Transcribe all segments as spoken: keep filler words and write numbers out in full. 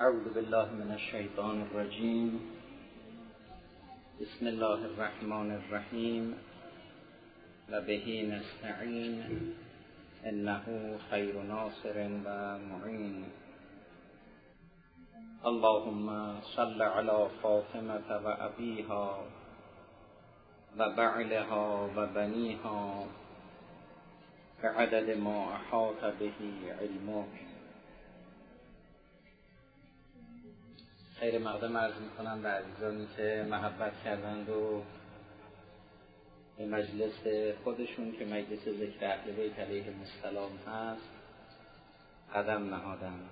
اعوذ بالله من الشیطان الرجیم. بسم الله الرحمن الرحیم و به نستعین انه خیر ناصر و معین. اللهم صل علی فاطمة و ابیها و بعلها و بنیها بعدد ما احاط به علمک. خیر مقدم عرض میکنم به عزیزانی که محبت کردند و به مجلس خودشون که مجلس ذکر اهل بیت علیهم السلام هست قدم نهادند.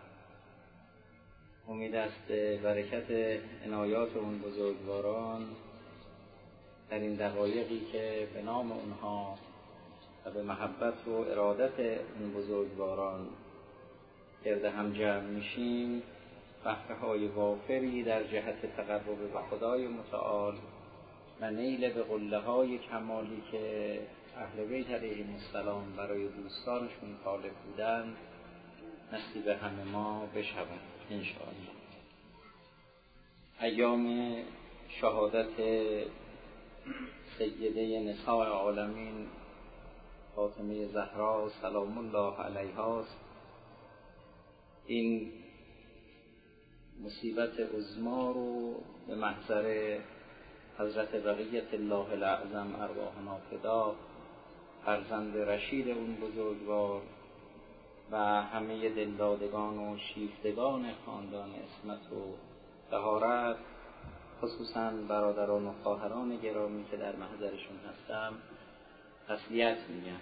امید است برکت عنایات اون بزرگواران در این دقایقی که به نام اونها و به محبت و ارادت اون بزرگواران گرد هم جمع میشیم بهره‌های وافری در جهت تقرب به خدای متعال و نیل به قله‌های کمالی که اهل بیت علیهم السلام برای دوستانشون طالب بودند نصیب همه ما بشود ان شاء الله. ایام شهادت سیده نساء عالمین فاطمه زهرا سلام الله علیها است. این مصیبت عظما رو به محضر حضرت بقیت الله الاعظم ارواحنا فدا، فرزند رشید اون بزرگوار و همه دلدادگان و شیفتگان خاندان عصمت و طهارت، خصوصا برادران و خواهران گرامی که در محضرشون هستم، تسلیت میگم.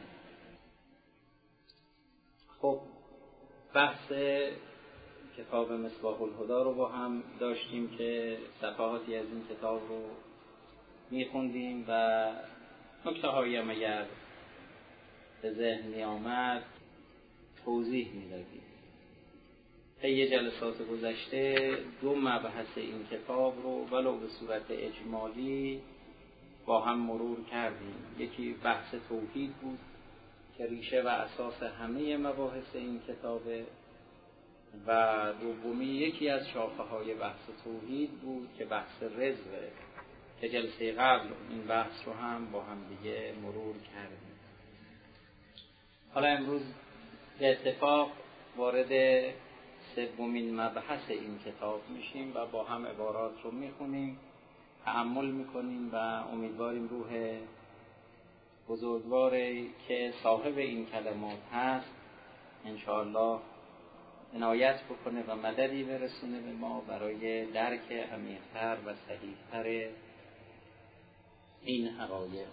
خب بحث کتاب مصباح الهدی رو با هم داشتیم که صفحاتی از این کتاب رو میخوندیم و نکته هایی هم اگر به ذهن می آمد توضیح میدادیم. طی جلسات گذشته دو مبحث این کتاب رو ولو به صورت اجمالی با هم مرور کردیم. یکی بحث توحید بود که ریشه و اساس همه مباحث این کتابه و دومی یکی از شاخه های بحث توحید بود که بحث رزقه که جلسه قبل این بحث رو هم با هم دیگه مرور کردیم. حالا امروز به اتفاق وارد سومین مبحث این کتاب میشیم و با هم عبارات رو میخونیم، تأمل میکنیم و امیدواریم روح بزرگواری که صاحب این کلمات هست انشاءالله عنایت بکنه و مددی برسونه به ما برای درک عمیق‌تر و صحیح‌تر این حقایق.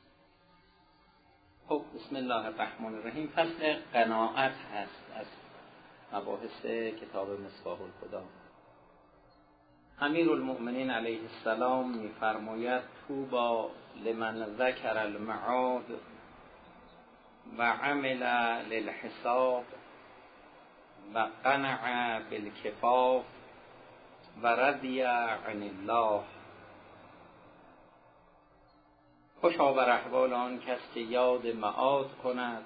خب بسم الله الرحمن الرحیم. فصل قناعت هست از مباحث کتاب مصباح الهدی. امیرالمؤمنین علیه السلام می‌فرماید طوبی لمن ذکر المعاد و عمل للحساب و قنع بالکفاف و رضی عن الله. خوشا بر احوال آن کس که یاد معاد کند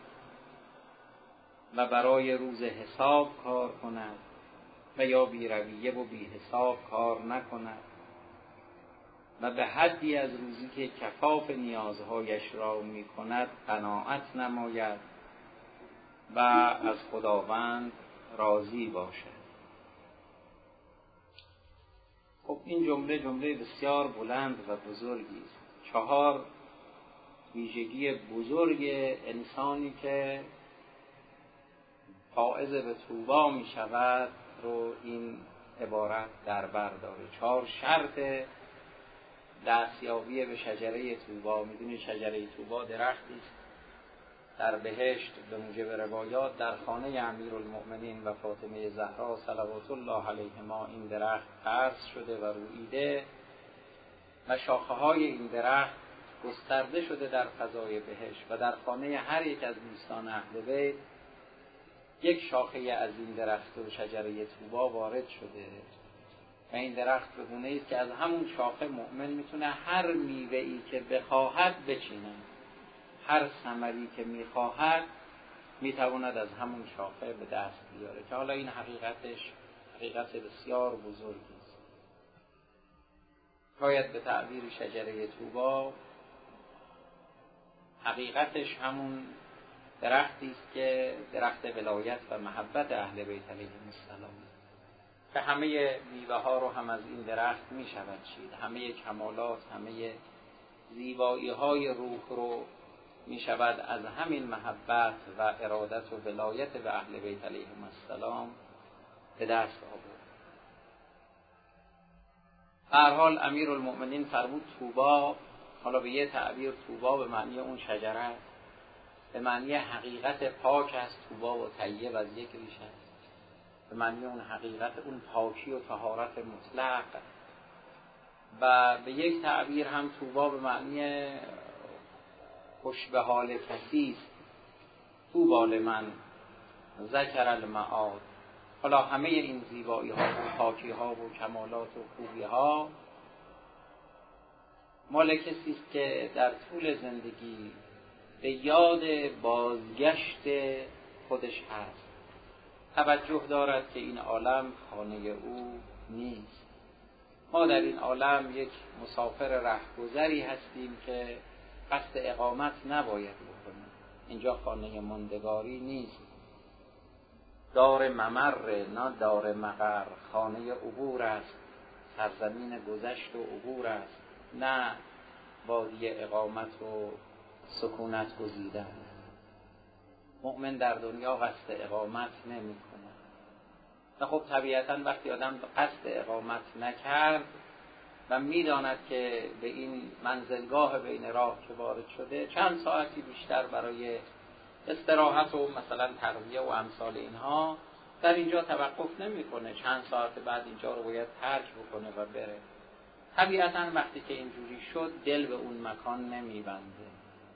و برای روز حساب کار کند و یا بی رویه و بی حساب کار نکند و به حدی از روزی که کفاف نیازهایش را می کند قناعت نماید و از خداوند راضی باشد. خب این جمله جمله بسیار بلند و بزرگی است. چهار ویژگی بزرگ انسانی که فائز به طوبی می شود رو این عبارت در بر داره. چهار شرط دستیابی به شجره طوبی. میدونی شجره طوبی درختی است در بهشت به موجب روایات در خانه امیرالمؤمنین و فاطمه زهرا صلوات الله علیهما این درخت غرس شده و روییده و شاخه های این درخت گسترده شده در فضای بهشت و در خانه هر یک از دوستان اهل بیت یک شاخه از این درخت و شجره طوبی وارد شده و این درخت به گونه‌ای است که از همون شاخه مؤمن میتونه هر میوه‌ای که بخواهد بچینه، هر ثمری که میخواهد میتواند از همون شاخه به دست بیاره، که حالا این حقیقتش حقیقت بسیار بزرگی است. شاید به تعبیر شجره طوبی حقیقتش همون درختی است که درخت ولایت و محبت اهل بیت علیهم السلام، که همه میوه ها رو هم از این درخت می شود چید، همه کمالات، همه زیبایی های روح رو می شود از همین محبت و ارادت و ولایت به اهل بیت علیهم السلام به دست آورد. به هر حال امیرالمؤمنین فرمود طوبی، حالا به یه تعبیر طوبی به معنی اون شجره، به معنی حقیقت پاک است. طوبی و طیب از یک ریشه است، به معنی اون حقیقت، اون پاکی و طهارت مطلق. و به یک تعبیر هم طوبی به معنی خوش به حال کسی است. طوبی لمن ذکر المعاد. حالا همه این زیبایی ها و پاکی ها و کمالات و خوبی ها مال کسی است که در طول زندگی به یاد بازگشت خودش هست، توجه دارد که این عالم خانه او نیست. ما در این عالم یک مسافر رهگذری هستیم که قصد اقامت نباید بکنیم. اینجا خانه ماندگاری نیست، دار ممر نه دار مقر، خانه عبور است، سرزمین گذشت و عبور است، نه وادی اقامت و سکونت گزیدن. مؤمن در دنیا قصد اقامت نمی کنه. و خب طبیعتاً وقتی آدم قصد اقامت نکرد و میداند که به این منزلگاه بین راه که وارد شده چند ساعتی بیشتر برای استراحت و مثلا ترویه و امثال اینها در اینجا توقف نمی کنه، چند ساعت بعد اینجا رو باید ترک بکنه و بره. طبیعتاً وقتی که اینجوری شد دل به اون مکان نمی بنده،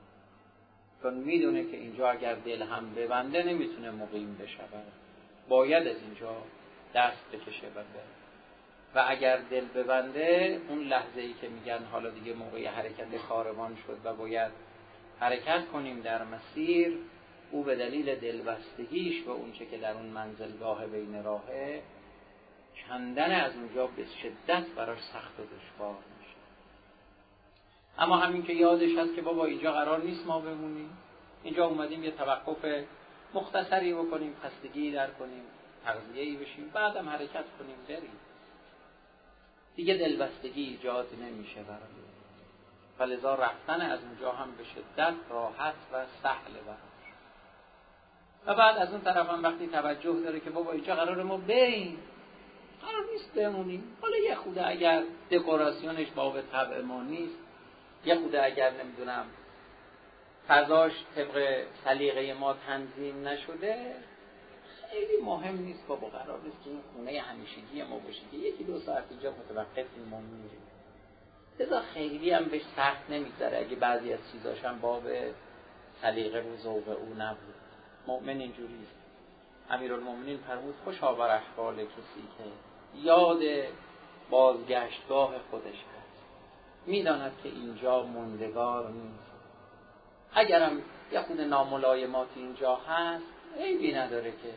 چون میدونه که اینجا اگر دل هم ببنده نمیتونه مقیم بشود، باید از اینجا دست بکشه و بره. و اگر دل ببنده اون لحظه ای که میگن حالا دیگه موقع حرکت کاروان شد و باید حرکت کنیم در مسیر، او به دلیل دلبستگیش و اون چه که در اون منزلگاه بین راهه کندن از اونجا به شدت براش سخت و دشوار میشه. اما همین که یادش هست که بابا اینجا قرار نیست ما بمونیم، اینجا اومدیم یه توقف مختصری بکنیم، خستگی در کنیم، تغذیه‌ای بشیم، بعدم حرکت کنیم بریم، دیگه دلبستگی ایجاد نمیشه برای. فلذا رفتن از اونجا هم به شدت راحت و سهل براش. و بعد از اون طرف هم وقتی توجه داره که بابا اینجا قرار ما بریم، قرار نیست بمونیم، حالا یه خوده اگر دکوراسیونش باب طبع ما نیست، یه خوده اگر نمیدونم فضاش طبق سلیقه ما تنظیم نشده، خیلی مهم نیست بابا، قرار نیست که این خونه همیشگی ما باشه که یکی دو ساعت اینجا متوقفیم و میریم. لذا خیلی هم بهش سخت نمیگذره اگه بعضی از چیزاش هم باب سلیقه و ذوق او نبود. مؤمن اینجوری است. امیرالمؤمنین فرمود خوشا بر احوال کسی که یاد بازگشتگاه خودش هست، میداند که اینجا موندگار نیست. اگرم یه خود ناملایمات اینجا هست عیبی نداره که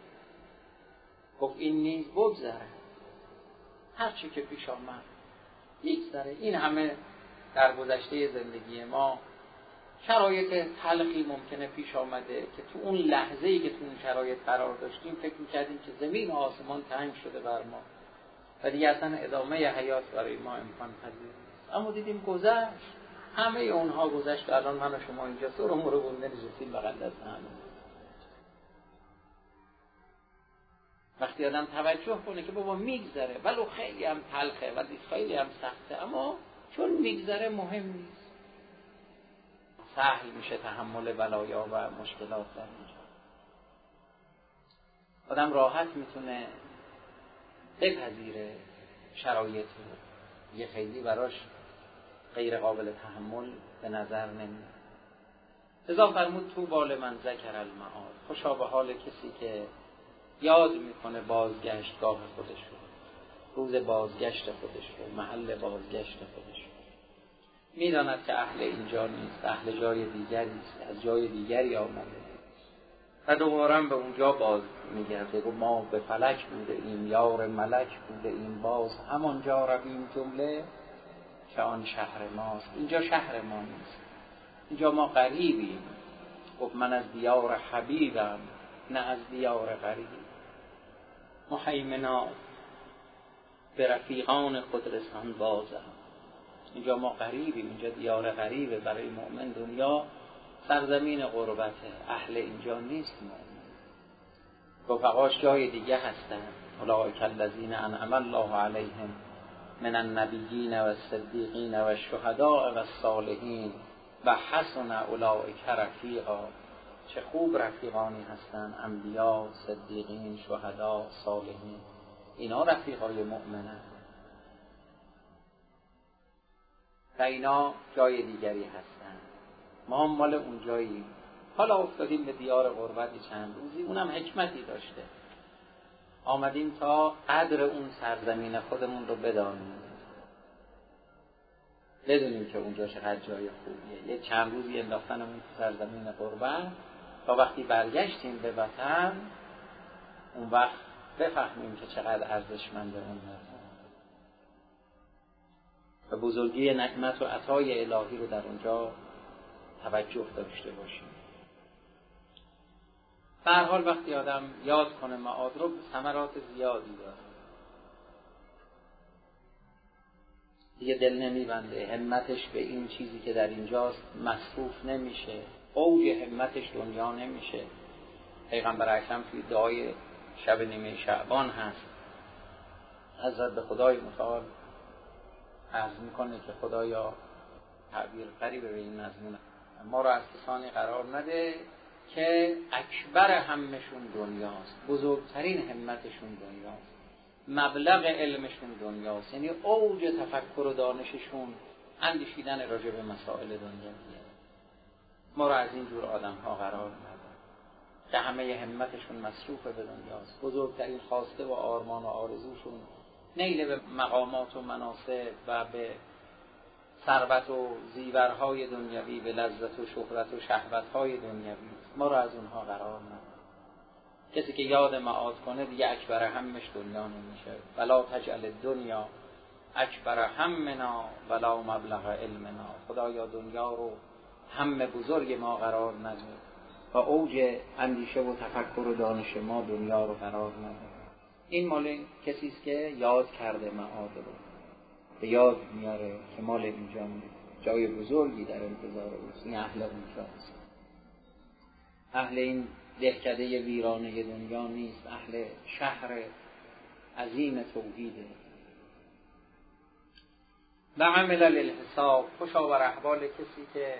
گفت این نیز بگذره، هرچی که پیش آمد میگذره. این همه در گذشته زندگی ما شرایط تلخی ممکنه پیش آمده که تو اون لحظه‌ای که تو اون شرایط قرار داشتیم فکر می‌کردیم که زمین و آسمان تنگ شده بر ما و دیگه اصلا ادامه حیات برای ما امکان پذیر نیست. اما دیدیم گذشت، همه اونها گذشت و الان من و شما اینجا سر و مرو گنده نشستیم بغل دست هم. وقتی آدم توجه کنه که بابا میگذره، ولو خیلی هم تلخه ولی خیلی هم سخته، اما چون میگذره مهم نیست، سهل میشه تحمل بلایا و مشکلات در اینجا. آدم راحت میتونه بپذیره شرایط رو، یه خیلی براش غیر قابل تحمل به نظر نمیاد. لذا فرمود طوبی لمن ذکر المعاد، خوشا به حال کسی که یاد میکنه بازگشتگاه خودش رو، روز بازگشت خودش رو، محل بازگشت خودش رو. میداند که اهل اینجا نیست، اهل جای دیگری است، از جای دیگری آمده. و دوباره به اونجا باز میگرده و ما به فلک بوده ایم، یار ملک بوده ایم، باز همانجا رویم جمله که آن شهر ماست. اینجا شهر ما نیست، اینجا ما غریبیم. گفت من از دیار حبیبم نه از دیار غریب. مهیمنا به رفیقان خود رسان بازم. اینجا ما غریبیم، اینجا دیار غریبه برای مؤمن. دنیا سرزمین غربته، اهل اینجا نیست مؤمن. رفقاش جای دیگه هستن. اولئک الذین انعم الله علیهم من النبیین و الصدیقین و الشهداء و الصالحین و حسن اولئک رفیقا. چه خوب رفیقانی هستن، انبیا، صدیقین، شهدا، صالحین. اینا رفیقای مؤمنن و اینا جای دیگری هستن. ما هم مال اون جاییم. حالا افتادیم به دیار غربتی چند روزی، اونم حکمتی داشته. آمدیم تا قدر اون سرزمین خودمون رو بدانیم، بدونیم که اونجا چقدر جای خوبیه. یه چند روزی انداختنمون تو سرزمین غربت تا وقتی برگشتیم به وطن اون وقت بفهمیم که چقدر ارزشمنده اون وطن و بزرگی نعمت و عطای الهی رو در اونجا توجه داشته باشیم. به هر حال وقتی آدم یاد کنه معاد رو، ثمرات زیادی داره. دیگه دل نمیبنده، همتش به این چیزی که در اینجاست مصروف نمیشه، اوج همتش دنیا نمیشه. پیغمبر اکرم توی دعای شب نیمه شعبان هست، حضرت به خدای متعال عرض میکنه که خدایا، تعبیر قریب به این مضمون، ما را از کسانی قرار نده که اکبر همشون دنیاست، بزرگترین همتشون دنیاست، مبلغ علمشون دنیاست، یعنی اوج تفکر و دانششون اندیشیدن راجع به مسائل دنیویه. ما را از این جور آدم ها قرار نده که همه همتشون مصروف به دنیاست، بزرگترین خواسته و آرمان و آرزوشون نیل به مقامات و مناصب و به ثروت و زیورهای دنیوی، به لذت و شهرت و شهوتهای دنیوی. ما را از اونها قرار نده. کسی که یاد معاد کنه دیگه اکبر همش دنیا نمیشه. ولا تجعل الدنیا اکبر همنا ولا مبلغ علمنا. خدایا دنیا رو هم بزرگ ما قرار نده و اوج اندیشه و تفکر و دانش ما دنیا رو قرار نده. این مال کسی است که یاد کرده معاد رو، به یاد میاره که مال اینجا نیست، جای بزرگی در انتظار اوست. این اهل اونجاست، اهل این دهکده ویرانه دنیا نیست، اهل شهر عظیم توحیده. و عمل للحساب، خوشا بر احوال کسی که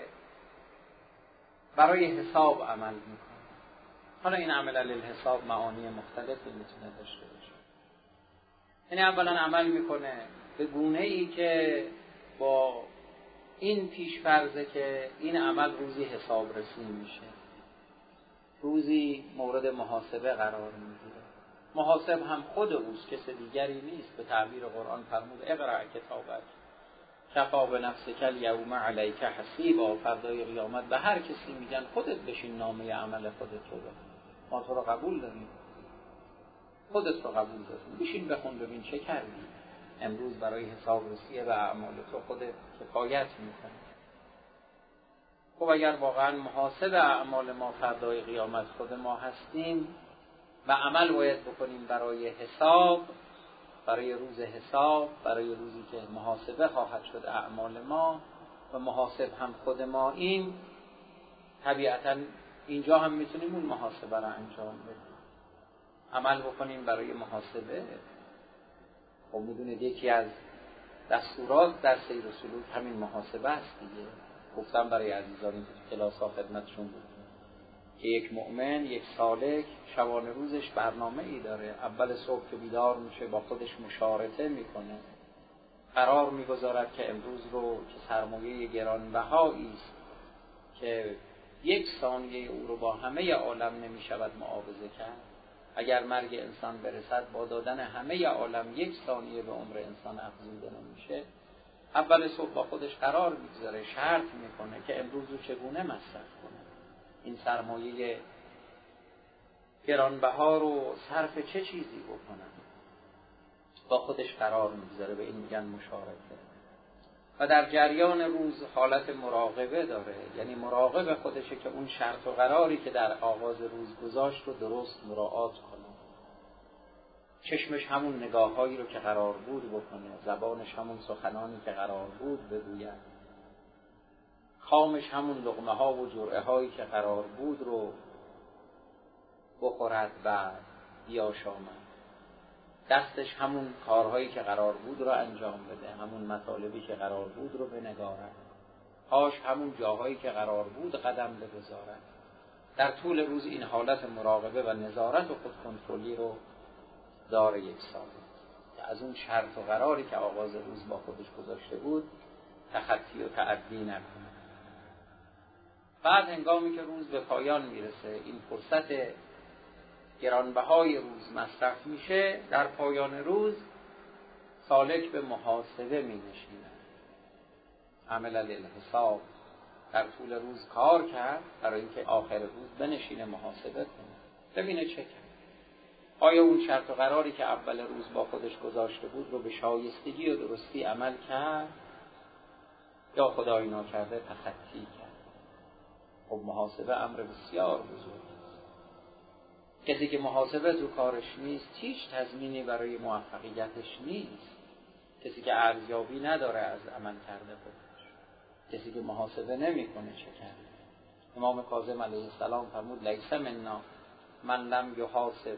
برای حساب عمل میکنه. حالا این عمل للحساب معانی مختلفی میتونه داشته باشه. یعنی اولا عمل میکنه به گونه ای که با این پیش‌فرضه که این عمل روزی حساب رسی میشه، روزی مورد محاسبه قرار میگیره. محاسب هم خود اوست، کس دیگری نیست. به تعبیر قرآن فرمود اقرأ کتابک کفی بنفسک الیوم علیک حسیبا. فردای قیامت به هر کسی میگن خودت بشین نامه عمل خودت رو بخون، ما تو رو قبول داریم، خودت رو قبول داریم، بشین بخون ببین چه کردی. امروز برای حساب رسی به اعمال تو خودت کفایت میکنه. خب اگر واقعا محاسب اعمال ما فردای قیامت خود ما هستیم و عمل باید بکنیم برای حساب، برای روز حساب، برای روزی که محاسبه خواهد شد اعمال ما و محاسب هم خود ما، این طبیعتا اینجا هم میتونیم اون محاسبه را انجام بدیم، عمل بکنیم برای محاسبه. خب میدونید یکی از دستورات در سیر و سلوک همین محاسبه است دیگه. گفتم برای عزیزانی که تو کلاس ها خدمتشون بود که یک مؤمن، یک سالک شبانه روزش برنامه ای داره. اول صبح که بیدار میشه با خودش مشارطه میکنه، قرار میگذارد که امروز رو که سرمایه گرانبهایی است که یک ثانیه او رو با همه عالم نمیشود معاوضه کرد. اگر مرگ انسان برسد با دادن همه عالم یک ثانیه به عمر انسان افزوده نمیشه. اول صبح با خودش قرار میگذاره، شرط میکنه که امروز رو چگونه مصرف کنه. این سرمایه گرانبها رو صرف چه چیزی بکنم؟ با خودش قرار میگذاره، به این میگن مشارکه. و در جریان روز حالت مراقبه داره، یعنی مراقب خودشه که اون شرط و قراری که در آغاز روز گذاشت رو درست مراعات کنه. چشمش همون نگاه‌هایی رو که قرار بود بکنه، زبانش همون سخنانی که قرار بود بگوید، کامش همون لقمه‌ها و جرعه‌هایی که قرار بود رو بخورد و بیاشامد، دستش همون کارهایی که قرار بود رو انجام بده، همون مطالبی که قرار بود رو بنگارد، پاش همون جاهایی که قرار بود قدم بگذارد. در طول روز این حالت مراقبه و نظارت و خود کنترلی رو داره یک ساله که از اون شرط و قراری که آغاز روز با خودش گذاشته بود تخطی و تعدی نکنه. بعد هنگامی که روز به پایان میرسه، این فرصت گرانبهای روز مصرف میشه، در پایان روز سالک به محاسبه می نشینه. عمل للحساب، در طول روز کار کرد برای اینکه آخر روز بنشینه محاسبه کنه، ببینه چه کرد. آیا اون شرط و قراری که اول روز با خودش گذاشته بود رو به شایستگی و درستی عمل کرد یا خدای ناکرده تخطی کرد؟ خب محاسبه امر بسیار بزرگ. کسی که محاسبه تو کارش نیست، هیچ تضمینی برای موفقیتش نیست. کسی که ارزیابی نداره از عمل کرده خودش، کسی که محاسبه نمی‌کنه چه کرد. امام کاظم علیه السلام فرمود لیس منا من لم یحاسب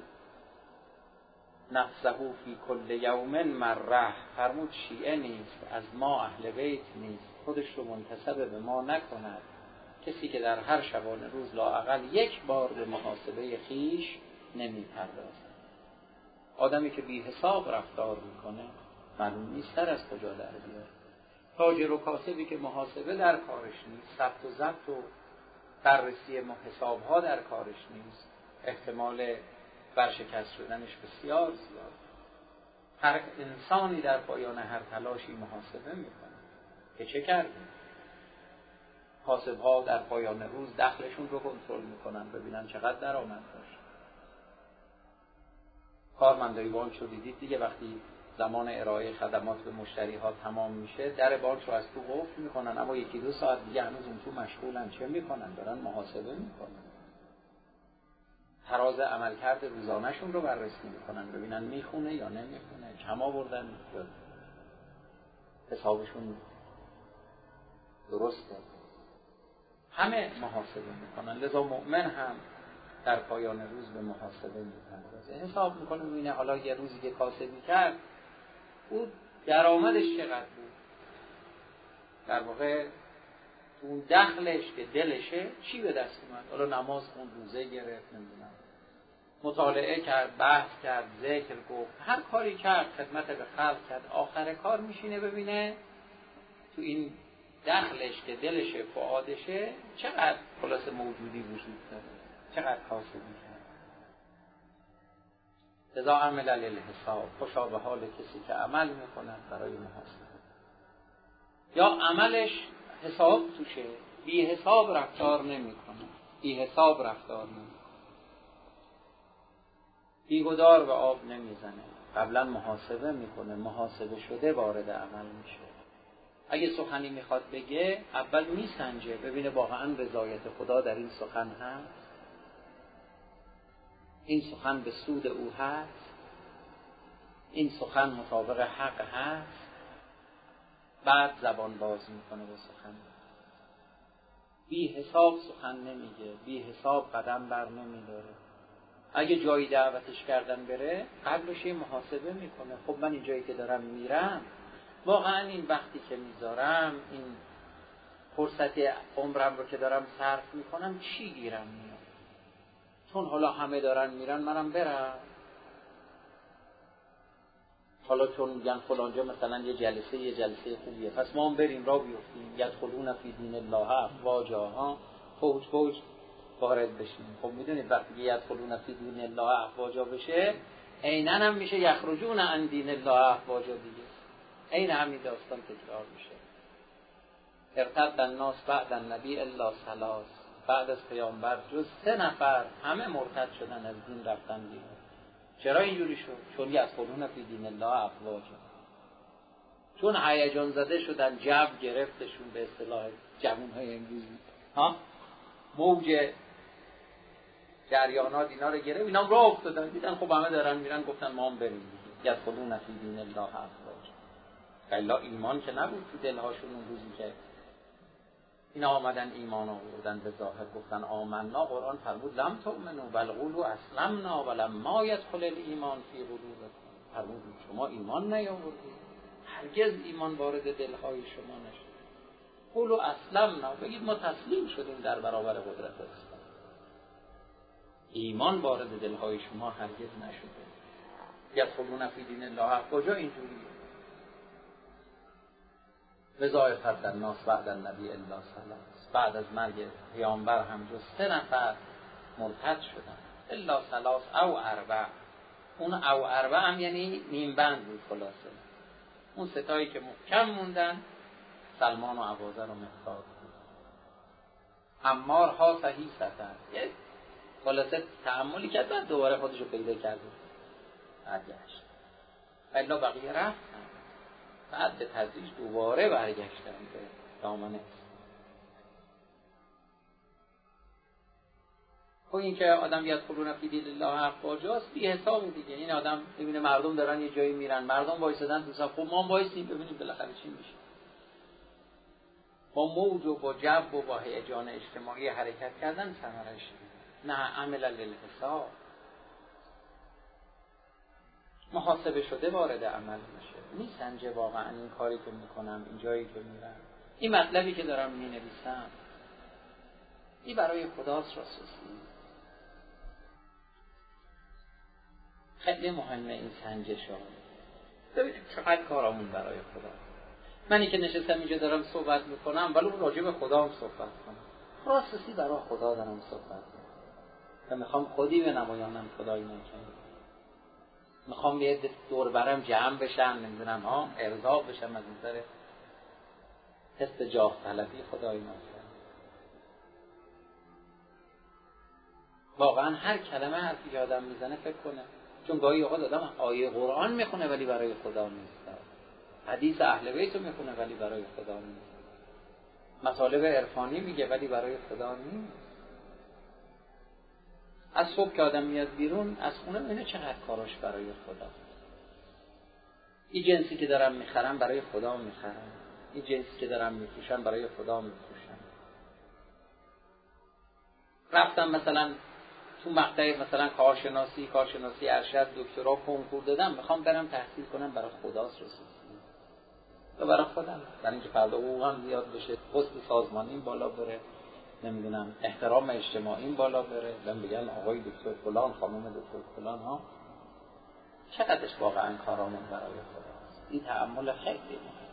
نفسه فی کل یوم مره. فرمود شیعه نیست، از ما اهل بیت نیست، خودش رو منتسب به ما نکند کسی که در هر شبانه روز لااقل یک بار به محاسبه خیش نمی‌پردازد. آدمی که بی حساب رفتار میکنه معلوم نیست سر از کجا در بیاره. تاجر و کاسبی که محاسبه در کارش نیست، ثبت و ضبط و بررسی حساب‌ها در کارش نیست، احتمال برشکست شدنش بسیار زیاد. هر انسانی در پایان هر تلاشی محاسبه میکنه که چه کرده. حاسب‌ها در پایان روز دخلشون رو کنترل میکنن، ببینن چقدر درآمد داشت. کارمندای بانک رو دیدید دیگه، وقتی زمان ارائه خدمات به مشتری ها تمام میشه در بانک رو از تو قفل میکنن، اما یکی دو ساعت دیگه هنوز اون تو مشغولن. چه میکنن؟ دارن محاسبه میکنن. تراز عملکرد روزانه‌شون رو بررسی میکنن، ببینن میخونه یا نمیخونه، کم آوردن یا حسابشون درسته. همه محاسبه میکنن. لذا مؤمن هم در پایان روز به محاسبه میپردازه، حساب میکنه، ببینه حالا یه روزی که کاسبی کرد او درآمدش چقدر بود، در واقع اون دخلش که دلشه چی به دست اومد. حالا نماز خوند، روزه گرفت، نمیدونم مطالعه کرد، بحث کرد، ذکر گفت، هر کاری کرد، خدمت به خلق کرد، آخر کار میشینه ببینه تو این دخلش که دلشه، فعادشه، چقدر خلاص موجودی وجود داره، چقدر کاسبی کرد. لذا عمل للحساب، خوشا به حال کسی که عمل میکند برای محاسبه، یا عملش حساب توشه، بی حساب رفتار نمیکنه، بی حساب رفتار نمیکنه، بیگدار به آب نمیزنه، قبلا محاسبه میکنه، محاسبه شده وارد عمل میشه. اگه سخنی میخواد بگه اول میسنجه ببینه واقعا رضایت خدا در این سخن هست، این سخن به سود او هست، این سخن مطابق حق هست، بعد زبان باز میکنه به سخن. بی حساب سخن نمیگه، بی حساب قدم بر نمیداره. اگه جایی دعوتش کردن بره قبلش محاسبه میکنه، خب من این جایی که دارم میرم واقعا این وقتی که میذارم، این فرصت عمرم رو که دارم صرف میکنم چی گیرم میاد؟ چون حالا همه دارن میرن منم برم، حالا چون میگن فلانجا مثلا یه جلسه یه جلسه خوبیه پس ما هم بریم را بیفتیم، یدخلون فی دین الله افواجا، ها فوج فوج وارد بشیم. خب میدونید وقتی یدخلون فی دین الله افواجا بشه عیناً هم میشه یخرجون عن دین الله افواجا دیگه، عین همین داستان تکرار میشه. ارتد الناس بعد النبی الا ثلاث، بعد از پیامبر جز سه نفر همه مرتد شدن، از دین رفتن بیرون. چرا اینجوری شد؟ چون یدخلون فی دین الله افواجا، چون هیجان زده شدن، جو گرفتشون، به اصطلاح جوانهای امروزی ها، موج جریانات اینا رو گرفت، اینا راه افتادن، دیدن خب همه دارن میرن، گفتن ما هم بریم. یدخلون فی دین الله افواجا. الا ایمان که نبود تو دلهاشون اون روزی که اینا آمدن ایمان آوردن، به ظاهر گفتن آمنا. قرآن فرمود لم تؤمنوا بل قولوا اسلمنا ولما يدخل الایمان فی قلوبکم. فرمود شما ایمان نیاوردید، هرگز ایمان وارد دلهای شما نشد. قولوا اسلمنا، بگید ما تسلیم شدیم در برابر قدرت اسلام. ایمان وارد دلهای شما هرگز نشده. یدخلون فی دین الله کجا اینجوریه؟ وظایف در ناس بعد النبی الا ثلاث، بعد از مرگ پیامبر هم جز سه نفر مرتد شدن، الا ثلاث او اربع. اون او اربع هم یعنی نیم بند بود خلاصه. اون ستایی که محکم موندن سلمان و ابوذر و مقداد بود. عمار ها صحیح ستن، یه خلاصه تحملی کرد، بعد دوباره خودشو پیدا کرد برگشت. الا بقیه رفتن، بعد به تدریج دوباره برگشتن به دامنه. خب این که آدم یدخلون فی دین الله افواجاست بی حساب دیگه. این آدم ببینه مردم دارن یه جایی میرن، مردم وایسادن تو صف، خب ما هم وایسیم ببینیم بالاخره چی میشه. با موج و با جو و با هیجان اجتماعی حرکت کردن ثمرش نه عمل للحساب، محاسبه شده وارد عمل میشه. میسنجه واقعا این کاری که میکنم، این جایی که میرم، این مطلبی که دارم مینویسم، این برای خداست راستی. خیلی مهمه این سنجش ها. ببینید چقدر کارامون برای خدا. منی که نشستم اینجا دارم صحبت میکنم، ولی اون راجع به خدا هم صحبت کنم، راستی برای خدا دارم صحبت کنم و میخوام خودی به نمایانم خدایی نکنم. میخوام یه دور برم جمع بشن، نمیدونم ها ارضا بشم از نظر حس جاه طلبی خدایی نکنم. واقعا هر کلمه حرفی که آدم میزنه فکر کنه، چون گاهی اوقات آدم آیه قرآن میخونه ولی برای خدا نیست، حدیث اهل بیت رو میخونه ولی برای خدا نیست، مطالب عرفانی میگه ولی برای خدا نیست. از صبح که آدم میاد بیرون از خونه اینه چقدر کاراش برای خدا. این جنسی که دارم میخرم برای خدا میخرم، این جنسی که دارم میپوشم برای خدا میپوشم. رفتم مثلا تو مقطع مثلا کارشناسی، کارشناسی ارشد، دکترا، کنکور دادم، میخوام برم تحصیل کنم برای خداست رسید و برای خودم، برای اینکه فردا حقوقم زیاد بشه، پست سازمانیم بالا بره، نمیدونم احترام اجتماعیم بالا بره، من بگم آقای دکتر فلان، خانم دکتر فلان ها. چقدرش واقعا کارامون برای خداست. این تأمل خیلی مهمه،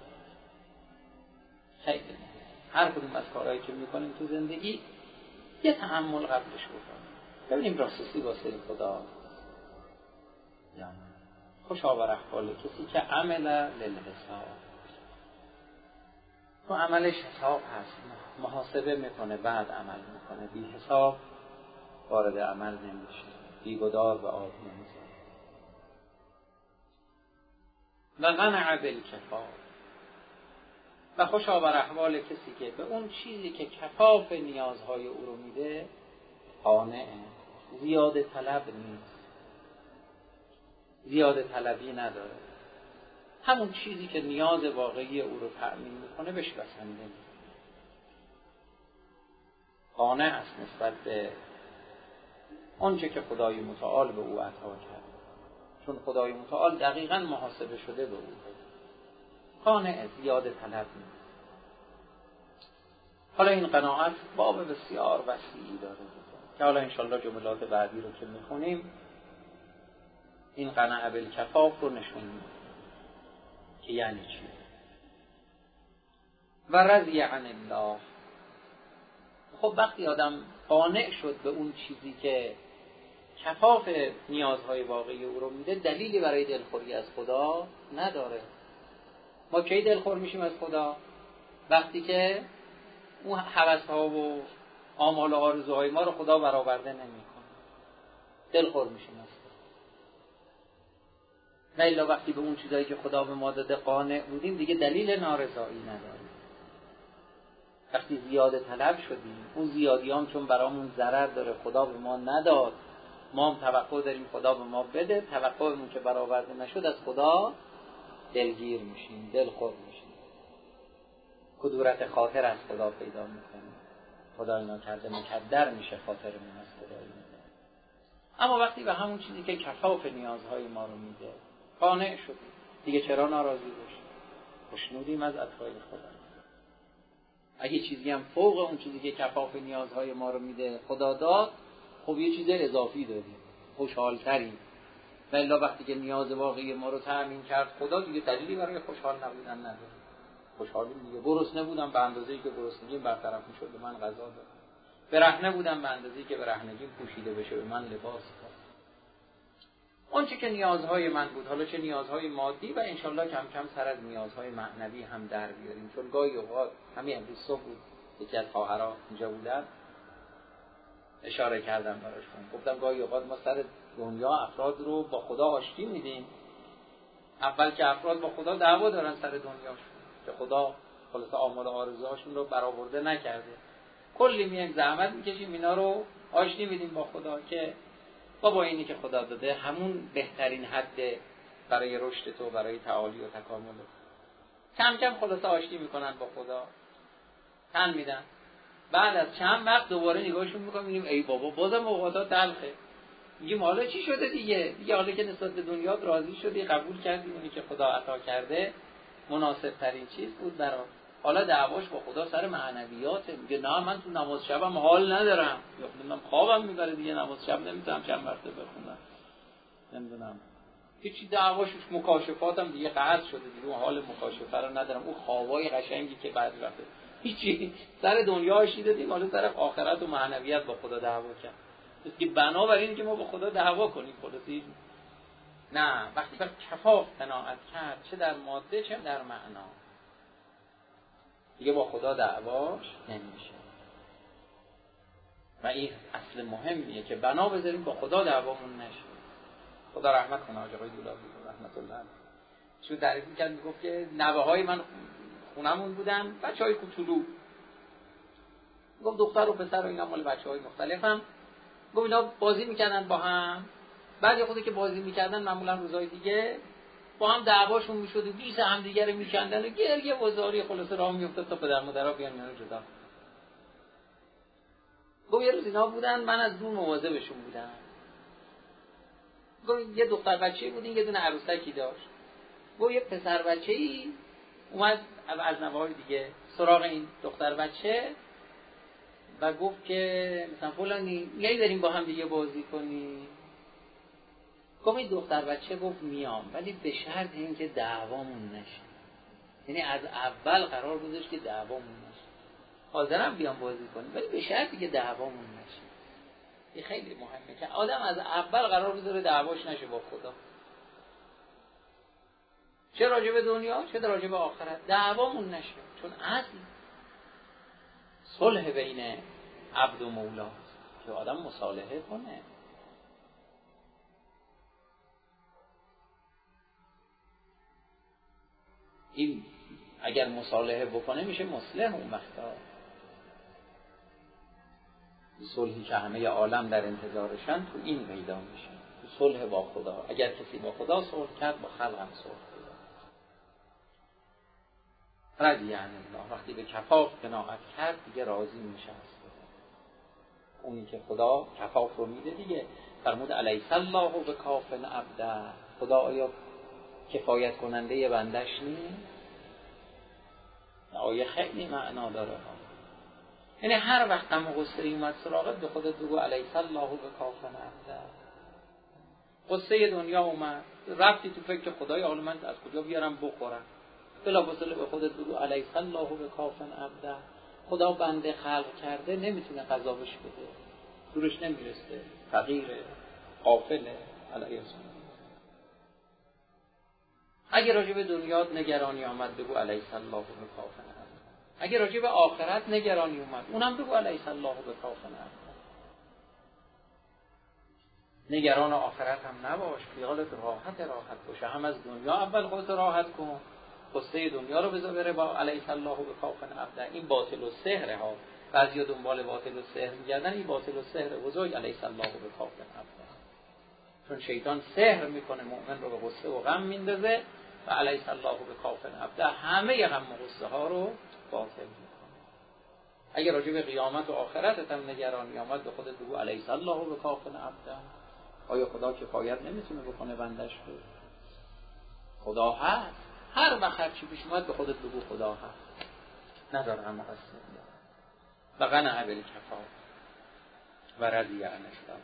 خیلی مهمه. هر کدوم از کارهایی که میکنیم تو زندگی یه تأمل قبلش بکنیم، ببینیم راستی واسه خدا یا نه. خوشا بر احوال کسی که عمل للحساب، تو عملش حساب هست، محاسبه میکنه بعد عمل میکنه، بی حساب وارد عمل نمیشه، بی گدار به آب نمیشه. و قنع بالکفاف، و خوشا بر احوال کسی که به اون چیزی که کفاف نیازهای او رو میده قانعه، زیاده طلب نیست، زیاده طلبی نداره، همون چیزی که نیاز واقعی او رو تأمین میکنه بهش بسنده نیست، قانع است نسبت به آنچه که خدای متعال به او عطا کرد، چون خدای متعال دقیقاً محاسبه شده به او داد. قانع، زیاده طلب نیست. حالا این قناعت باب بسیار وسیعی داره که حالا انشالله جملات بعدی رو که میخونیم این قناعت بالکفاف رو نشون میده که یعنی چی. و رضی عن الله، خب وقتی آدم قانع شد به اون چیزی که کفاف نیازهای واقعی او رو میده، دلیلی برای دلخوری از خدا نداره. ما کی دلخور میشیم از خدا؟ وقتی که اون هوس‌ها و آمال و آرزوهای ما رو خدا برآورده نمیکنه، دلخور میشیم از نه الا وقتی به اون چیزایی که خدا به ما داده قانع بودیم دیگه دلیل نارضایی نداریم. وقتی زیاده طلب شدیم، اون زیادی هم چون برامون ضرر داره، خدا به ما نداد، ما هم توقع داریم خدا به ما بده، توقعمون که برآورده نشد از خدا دلگیر میشیم، دلخور میشیم، کدورت خاطر از خدا پیدا میکنیم. خدا اینا کرده مکدر میشه خاطرمون از خدا اینا. اما وقتی به همون چیزی که کفاف نیازهای ما رو میده قانع شدیم، دیگه چرا ناراضی باشیم؟ خوشنودیم از عطای خدا. اگه چیزی هم فوق اون چیزی که کفاف نیازهای ما رو میده خدا داد، خب یه چیز اضافی دادیم، خوشحال‌تریم. و الا وقتی که نیاز واقعی ما رو تأمین کرد خدا، دیگه دلیلی برای خوشحال نبودن نداره. خوشحالیم دیگه. گرسنه بودم به اندازه‌ای که گرسنگیم برطرف میشد، به من غذا داد. برهنه بودم به اندازه‌ای که برهنگیم پوشیده بشه، به من لباس داد. اون چه که نیازهای من بود، حالا چه نیازهای مادی و انشالله کم کم سر از نیازهای معنوی هم در بیاریم. چون گاهی اوقات همین امروز صبح بود یکی از خواهرها اینجا بودن، اشاره کردم براشون، گفتم گاهی اوقات ما سر دنیا افراد رو با خدا آشتی میدیم. اول که افراد با خدا دعوا دارن سر دنیاشون که خدا خلاص آمال آرزوهاشون رو برآورده نکرده، کلی میایم زحمت میکشیم اینا رو آشتی میدیم با خدا که بابا اینی که خدا داده همون بهترین حد برای رشد تو، برای تعالی و تکامل. کم کم خلاص آشتی میکنن با خدا، تن میدن. بعد از چند وقت دوباره نگاهشون میکنیم میگیم ای بابا بازم اوقاتا تلخه. میگیم حالا چی شده دیگه؟ دیگه حالا که نسبت به دنیا راضی شدی، قبول کردی اونی که خدا عطا کرده مناسب ترین چیز بود برات. حالا دعواش با خدا سر معنویاته. میگه نه من تو نماز شبم حال ندارم، یا خودم خوابم میبره دیگه، نماز شب نمیتونم چند وقته بخونم، نمیدونم هیچی. دعواش مکاشفاتم دیگه قطع شده دیگه، اون حال مکاشفه رو ندارم، اون خوابای قشنگی که بعد رفته هیچی. سر دنیا آشتی دادیم، حالا سر آخرت و معنویات با خدا دعوا کرد. پس که بنابراین که ما با خدا دعوا کنیم خلاصی نه. وقتی بر کفاف قناعت کرد، چه در ماده چه در معنا، دیگه با خدا دعواش نمیشه. و این اصل مهمیه که بنا بذاریم با خدا دعوامون نشه. خدا رحمت کنه آقای دولابی رحمت الله علیه. چون تعریف می‌کرد، میگفت که نوه‌های من خونمون بودن، بچهای کوچولو، گفت دختر و پسر و اینا مال بچهای مختلفم، گفت اینا بازی میکردن با هم. بعد خودی که بازی میکردن معمولا روزهای دیگه با هم دعواشون میشد و گیس هم دیگه رو میکندن و گریه و زاری خلاص راه میافتاد تا پدر مادرها بیان اینا جدا. گفت یه روز اینا بودن، من از دور مواظبشون بودم. گفت یه دختر بچه‌ای بود، این یه دونه عروسکی داشت. گفت یه پسر بچه‌ای اومد از نوه‌های دیگه سراغ این دختر بچه و گفت که مثلا فلانی میای بریم با هم دیگه بازی کنی. گفت این دختر بچه گفت میام، ولی به شرط اینکه دعوامون نشه. یعنی از اول قرار گذاشت که دعوامون نشه، حاضرم بیام بازی کنیم ولی به شرطی که دعوامون نشه. این خیلی مهمه که آدم از اول قرار بذاره دعواش نشه با خدا، چه راجع به دنیا چه راجع به آخرت، دعوامون نشه. چون اصل صلح بین عبد و مولاست که آدم مصالحه کنه. این اگر مصالحه بکنه میشه مصلح. اون وقتا صلحی که همه عالم در انتظارشن تو این میدان میشه، تو صلح با خدا. اگر کسی با خدا صلح کرد با خلق هم صلح کرد. رضی یعنی الله، وقتی به کفاف قناعت کرد دیگه راضی میشه از خدا. اونی که خدا کفاف رو میده دیگه. فرمود الیس الله بکاف عبده، خدا آیا کفایت کننده بندش نیست؟ آیه خیلی معنا داره. یعنی هر وقت هم قصه اومد سراغت به خودت بگو الیس الله بکاف عبده. قصه دنیا اومد رفتی تو فکر خدای حالا من از کجا بیارم بخورم، بلافاصله به خودت بگو الیس الله بکاف عبده. خدا بنده خلق کرده نمیتونه قضا بهش بده، دورش نمیرسه، فقیره، غافله. علیه السلام اگه راجع به دنیا نگرانی آمد بگو الیس الله بکاف عبده. اگه راجع به آخرت نگرانی اومد اونم بگو الیس الله بکاف عبده. نگران آخرت هم نباش، خیالت راحت راحت باشه. هم از دنیا اول خودت راحت کن، قصه دنیا رو بذار بره با الیس الله بکاف عبده. این باطل و سحر ها، بعضیا دنبال باطل و سحر میگردن، این باطل و سحر بزرگ الیس الله بکاف عبده. چون شیطان سحر میکنه مؤمن رو به قصه و غم میندازه و الیس الله بکاف عبده همه غم و قصه ها رو باطل میکنه. اگر راجع به قیامت و آخرتت هم نگرانی آمد به خودت بگو الیس الله بکاف عبده. آیا خدا کفایت نمیتونه بکنه بندش رو؟ خدا هست، هر وقت هر چی پیش اومد به خودت بگو خدا هست، نداره هم مقصر و قنع بالکفا و رضی عن الاسلام.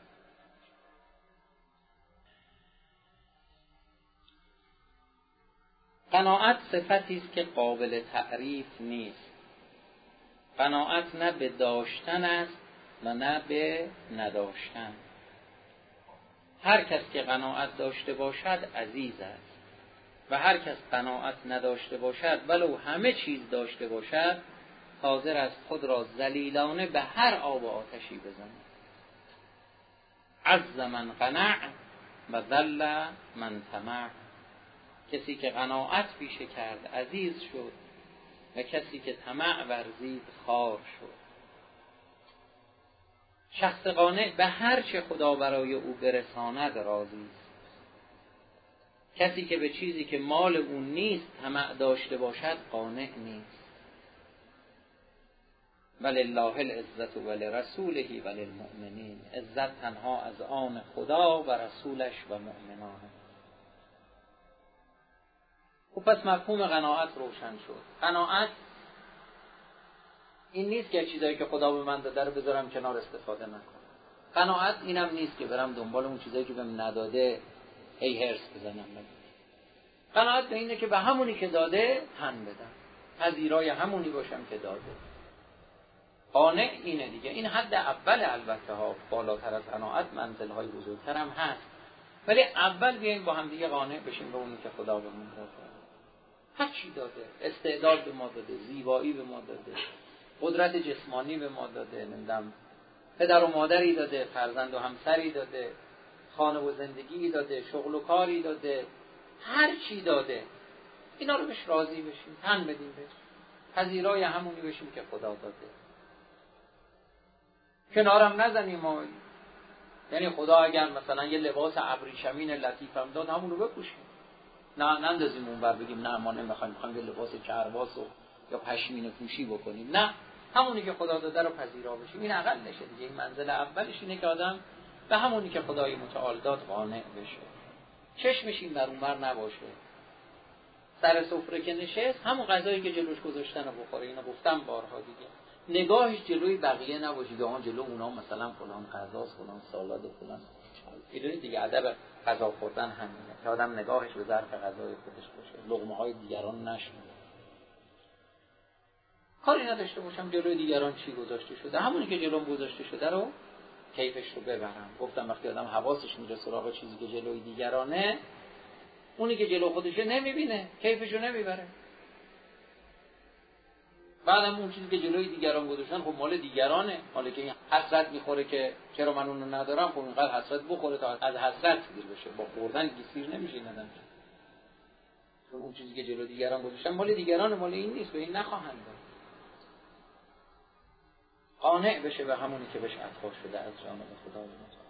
قناعت صفتی است که قابل تعریف نیست. قناعت نه به داشتن است و نه به نداشتن. هر کس که قناعت داشته باشد عزیز است و هر کس قناعت نداشته باشد ولو همه چیز داشته باشد حاضر است خود را ذلیلانه به هر آب و آتشی بزند. عز من قنع و ذل من طمع. کسی که قناعت پیشه کرد عزیز شد و کسی که طمع ورزید خوار شد. شخص قانع به هر چه خدا برای او برساند راضی است. کسی که به چیزی که مال او نیست طمع داشته باشد قانع نیست. ولله العزة ولرسوله وللمؤمنین. عزت تنها از آن خدا و رسولش و مؤمنانه. خب پس مفهوم قناعت روشن شد. قناعت این نیست که چیزایی که خدا به من داده رو بذارم کنار استفاده نکنم. قناعت اینم نیست که برم دنبال اون چیزایی که بهم نداده هی هرس بزنم. قناعت به اینه که به همونی که داده تن بدم، پذیرای همونی باشم که داده. قانع اینه دیگه. این حد اول، البته ها بالاتر از قناعت منزل‌های بزرگتر هم هست، ولی اول بیایم با هم دیگه قانع بشیم به اونی که خدا بهمون داده. هر چی داده، استعداد به ما داده، زیبایی به ما داده، قدرت جسمانی به ما داده، نمیدونم پدر و مادری داده، فرزند و همسری داده، خانه و زندگی داده، شغل و کاری داده، هر چی داده، اینا رو بهش راضی بشیم، تن بدیم بهش، پذیرای همونی بشیم که خدا داده. کنارم نزنیم و یعنی خدا اگر مثلا یه لباس ابریشمین لطیفم داد همون رو بپوشیم، نه نندازیم اون بر بگیم نه ما نمیخوایم، میخوایم یه لباس چرباس و یا پشمینه پوشی بکنیم. نه، همونی که خدا داده رو پذیرا بشیم. این اقل نشه دیگه. این منزل اولش اینه که آدم به همونی که خدای متعال داد قانع بشه، چشمش این بر اون بر نباشه. سر سفره که نشست همون غذایی که جلوش گذاشتن رو بخوره. اینو گفتم بارها دیگه. نگاهش جلوی بقیه نباشه که آن جلو اونا مثلا فلان غذاست، فلان سالاد، فلان. میدونید دیگه ادب غذا خوردن همینه که آدم نگاهش به ظرف غذای خودش باشه، لقمه های دیگران نشونه. کاری نداشته باشم جلوی دیگران چی گذاشته شده، همونی که جلوم گذاشته شده رو کیفش رو ببرم. گفتم وقتی آدم حواسش میره سراغ چیزی که جلوی دیگرانه، اونی که جلو خودشه نمیبینه، کیفش رو نمیبره. بعدم اون چیزی که جلوی دیگران گذاشتن خب مال دیگرانه، مال که این حسرت میخوره که چرا من اونو ندارم، خب اینقدر حسرت بخوره تا از حسرت گیر بشه. با خوردن گیسیر نمیشه این آدم. چون اون چیزی که جلوی دیگران گذاشتن مال دیگرانه، مال این نیست و این نخواهند داد. قانع بشه به همونی که بهش عطا شده از جانب خدا متعال.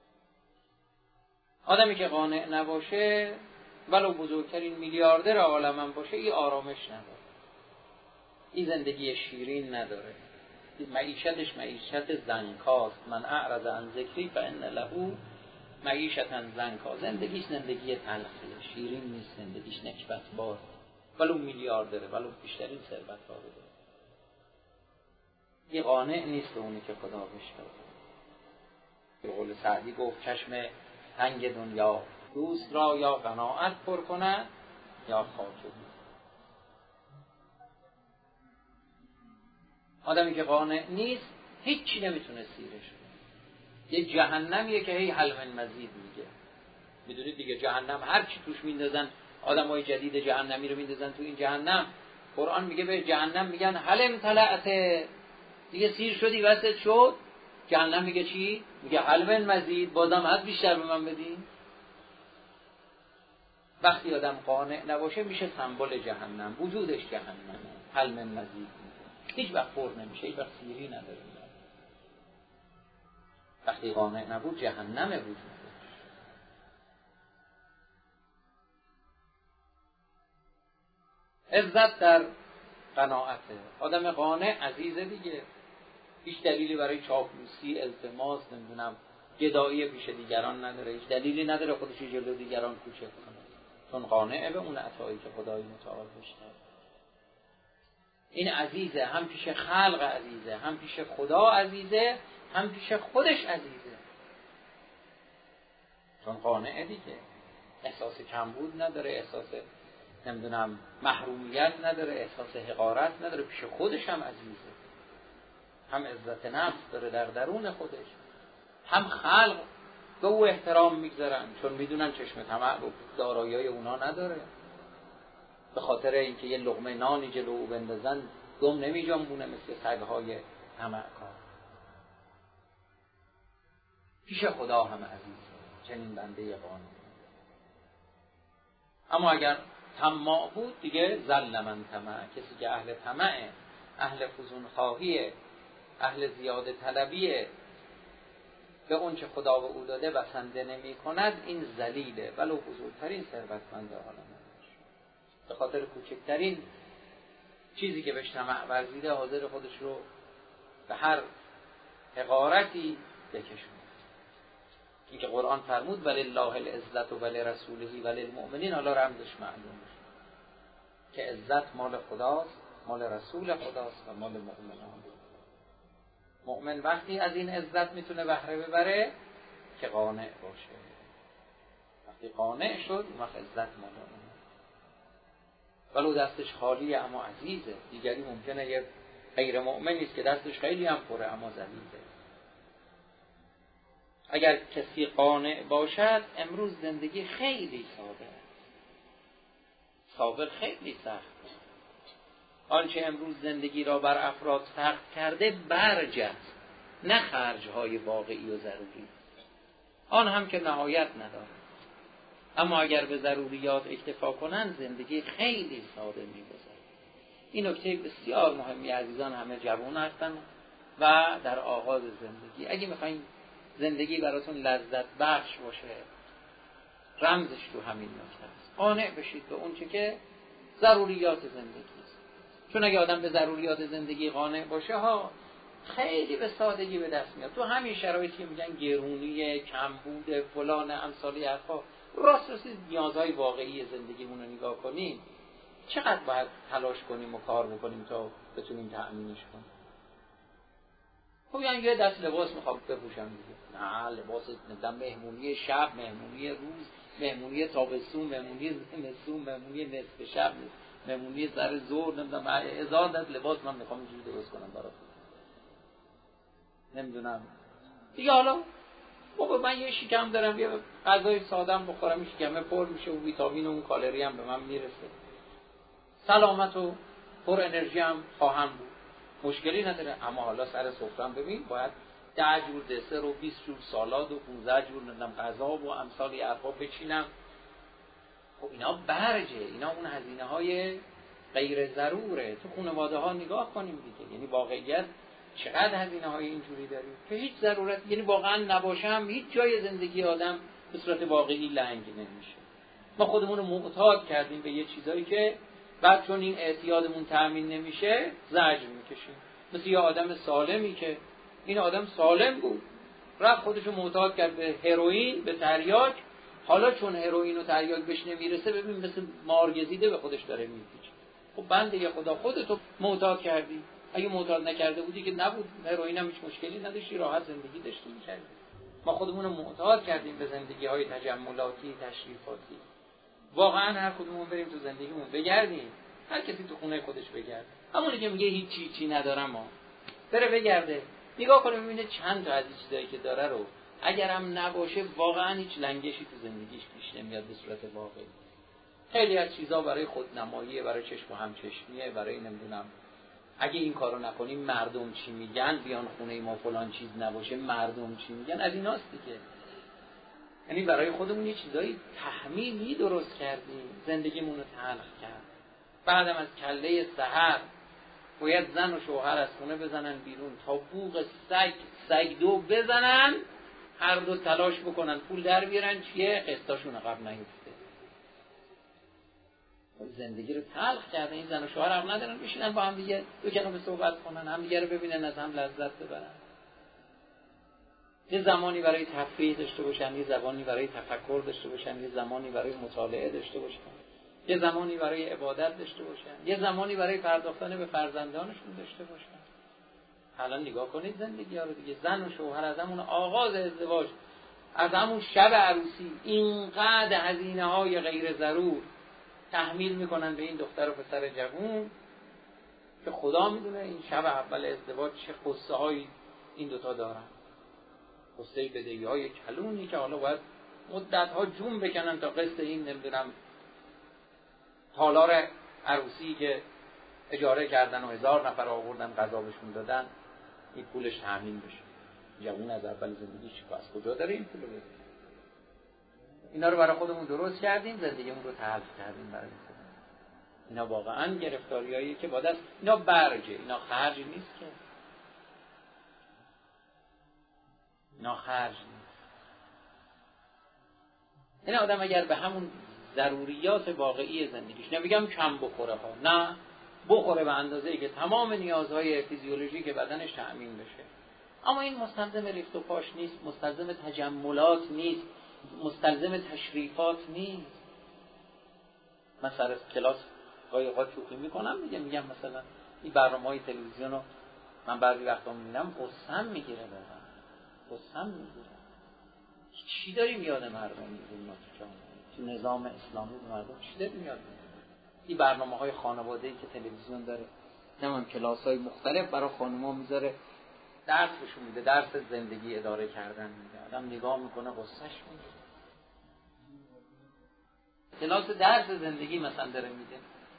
آدمی که قانع نباشه ولو بزرگترین میلیاردر عالم هم باشه این آرامش نداره، این زندگی شیرین نداره، این معیشتش معیشت زنکاست. من اعرض عن ذکری فان له معیشتا زنکا. زندگیش زندگی تلخیه، شیرین نیست، زندگیش نکبت بار، ولو میلیاردره، ولو بیشترین ثروت داره، این قانع نیست به اونی که خدا بهش داده. به قول سعدی گفت چشم تنگ دنیا دوست را یا قناعت پر کند یا خاک. آدمی که قانع نیست هیچی نمیتونه سیرش کنه. یه جهنمیه که هی حل من مزید میگه. میدونید دیگه جهنم هر چی توش میندازن، آدمای جدید جهنمی رو میندازن تو این جهنم، قرآن میگه به جهنم میگن هل امتلأت، دیگه سیر شدی وسط شد. جهنم میگه چی؟ میگه هل من مزید، بازم هست بیشتر به من بدین. وقتی آدم قانع نباشه میشه سمبل جهنم، وجودش جهنمه. هل من مزید میگه هیچ وقت پر نمیشه، هیچ وقت سیری نداره. وقتی قانع نبود جهنم وجود. عزت در قناعته. آدم قانع عزیزه دیگه، هیچ دلیلی برای چاپلوسی، التماس، نمیدونم گدایی پیش دیگران نداره، هیچ دلیلی نداره خودش جلو دیگران کوچک کنه، چون قانعه به اون عطایی که خدای متعال بهش داد. این عزیزه، هم پیش خلق عزیزه، هم پیش خدا عزیزه، هم پیش خودش عزیزه، چون قانعه دیگه. احساس کمبود نداره، احساس نمیدونم محرومیت نداره، احساس حقارت نداره، پیش خودش هم عزیزه، هم عزت نفس داره در درون خودش، هم خلق به او احترام میگذارن چون میدونن چشم طمع رو دارایی‌های اونا نداره. به خاطر اینکه یه لقمه نانی جلو او بندازن دم نمیجنبونه مثل سگ‌های طمعکار. پیش خدا هم عزیزه چنین بنده قانع. اما اگر طماع بود دیگه ذل من طمع، کسی که اهل طمعه، اهل فزون خواهیه، اهل زیاده طلبیه، به اون چه خدا به او داده بسنده نمی کند، این ذلیله ولو بزرگترین ثروتمند عالم. به خاطر کوچکترین چیزی که بهش طمع ورزیده حاضر خودش رو به هر حقارتی بکشونه. این که قرآن فرمود ولله العزت و ولرسوله وللمؤمنین، حالا رمزش معلوم که عزت مال خداست، مال رسول خداست و مال مؤمنان. مؤمن وقتی از این عزت میتونه بهره ببره که قانع باشه. وقتی قانع شد اون وقت عزت مال اونه. ولو دستش خالیه اما عزیزه. دیگری ممکنه یه غیر مؤمنی است که دستش خیلی هم پره اما ذلیله. اگر کسی قانع باشد امروز زندگی خیلی ساده است. سابق خیلی سخت. آنچه امروز زندگی را بر افراد سخت کرده برج است، نه خرج‌های واقعی و ضروری. آن هم که نهایت ندارد. اما اگر به ضروریات اکتفا کنند زندگی خیلی ساده می‌گذرد. این نکته بسیار مهمی عزیزان، همه جوان هستند و در آغاز زندگی اگه می‌خواید زندگی براتون لذت بخش باشه، رمزش تو همین نکته است. قانع بشید به اون چه که ضروریات زندگی است. چون اگه آدم به ضروریات زندگی قانع باشه ها، خیلی به سادگی به دست میاد. تو همین شرایطی که میگن گرونی، کمبود، فلان، امثالی حرفا، راست راست نیازهای واقعی زندگیمون رو نگاه کنیم، چقدر باید تلاش کنیم و کار بکنیم تا بتونیم تأمینش کنیم. خب یعنی یه دست لباس میخوام بپوشم دیگه، نه لباس نمیدونم مهمونی شب، مهمونی روز، مهمونی تابستون، مهمونی زمستون، مهمونی نصف شب، مهمونی سر ظهر، نمیدونم هزار دست لباس من میخوام اینجوری درست کنم براتون. نمیدونم دیگه. حالا بابا من یه شکم دارم، یه غذای ساده‌ام بخورم این شکمه پر میشه و ویتامین و اون کالری هم به من میرسه، سلامت و پر انرژی هم خواهم بود، مشکلی نداره. اما حالا سر سفره‌ام ببین باید ده جور دسر و بیست جور سالاد و پانزده جور نمیدونم غذا و امثال حرفا بچینم. خب اینا برجه، اینا اون هزینه های غیر ضروره. تو خانواده ها نگاه کنیم دیگه، یعنی واقعیت چقدر هزینه های اینجوری داریم که هیچ ضرورت، یعنی واقعا نباشم هیچ جای زندگی آدم به صورت واقعی لنگ نمیشه. ما خودمون رو معتاد کردیم به یه چیزایی که بعد چون این اعتیادمون تأمین نمیشه زجر میکشیم. مثل یه آدم سالمی که این آدم سالم بود رفت خودشو معتاد کرد به هروئین، به تریاک. حالا چون هروئین و تریاک بهش نمیرسه ببین مثل مارگزیده به خودش داره میپیچه. خب بنده یا خدا خودتو معتاد کردی. اگه معتاد نکرده بودی که نبود، هروئین هم هیچ مشکلی نداشتی، راحت زندگی داشتی می‌کردی. ما خودمون رو معتاد کردیم به زندگی‌های تجملاتی، تشریفاتی. واقعا هر کدومون بریم تو زندگیمون بگردیم، هر کسی تو خونه خودش بگرده. همونی که میگه هیچ چی چی ندارم ما بره بگرده، نگاه کنه ببینه چند تا از این چیزایی که داره رو اگرم نباشه واقعا هیچ لنگشی تو زندگیش پیش نمیاد به صورت واقعی. خیلی از چیزا برای خودنماییه، برای چشم و همچشمیه، برای نمیدونم اگه این کارو نکنیم مردم چی میگن، بیان خونه ما فلان چیز نباشه مردم چی میگن، از ایناست دیگه. یعنی برای خودمون یه چیزایی تحمیلی درست کردیم، زندگیمون رو تلخ کرد. بعدم از کله سحر باید زن و شوهر از خونه بزنن بیرون تا بوق سگ سگ دو بزنن، هر دو تلاش بکنن پول در بیارن، چیه؟ قسطاشون عقب نیفته. زندگی رو تلخ کرده. این زن و شوهر حق ندارن بشینن با هم دیگه دو کلمه صحبت کنن، هم دیگه رو ببینن، از هم لذت ببرن. یه زمانی برای تفریح داشته باشن، یه زمانی برای تفکر داشته باشن، یه زمانی برای مطالعه داشته باشن، یه زمانی برای عبادت داشته باشن، یه زمانی برای پرداختن به فرزندانشون داشته باشن. الان نگاه کنید زندگی ها رو دیگه. زن و شوهر از همون آغاز ازدواج، از همون شب عروسی، اینقدر هزینه های غیر ضرور تحمیل میکنن به این دختر و پسر جوون که خدا میدونه این شب اول ازدواج چه قصه هایی این دوتا دارن. قصه بدهی های کلونی که حالا باید مدت ها جون بکنن تا قصه این نمیدونم تالار عروسی که اجاره کردن و هزار نفر آوردن غذا بهشون دادن این پولش تامین بشه. جوون از اول زندگی چیکار از کجا داره این پولو بده؟ اینا رو برای خودمون درست کردیم، زندگیمون رو تلخ کردیم برای خودمون. اینا واقعا گرفتاریایی که باید است. اینا برجه، اینا خرج نیست که. اینا خرج نیست. این آدم اگر به همون ضروریات واقعی زندگیش، نمیگم کم بخوره ها، نه بخوره به اندازه‌ای که تمام نیازهای فیزیولوژیک بدنش تأمین بشه، اما این مستلزم ریخت و پاش نیست، مستلزم تجملات نیست، مستلزم تشریفات نیست. من سر کلاس گاهی اوقات شوخی میکنم دیگه، میگم مثلا این برنامه‌های تلویزیون رو من بعضی وقتا میبینم قسم میگیره، واقعا قسم میگیره. چی داریم یاد مردم میدیم ما تو جامعه، تو نظام اسلامی به مردم چی داریم یاد میدیم؟ این برنامه‌های خانواده‌ای که تلویزیون داره، نمیدونم کلاس‌های مختلف برای خانم‌ها میذاره، درس بهشون میده، درس زندگی اداره کردن میده. آدم نگاه میکنه قصهش میگیره. کلاس درس زندگی مثلا داره میده،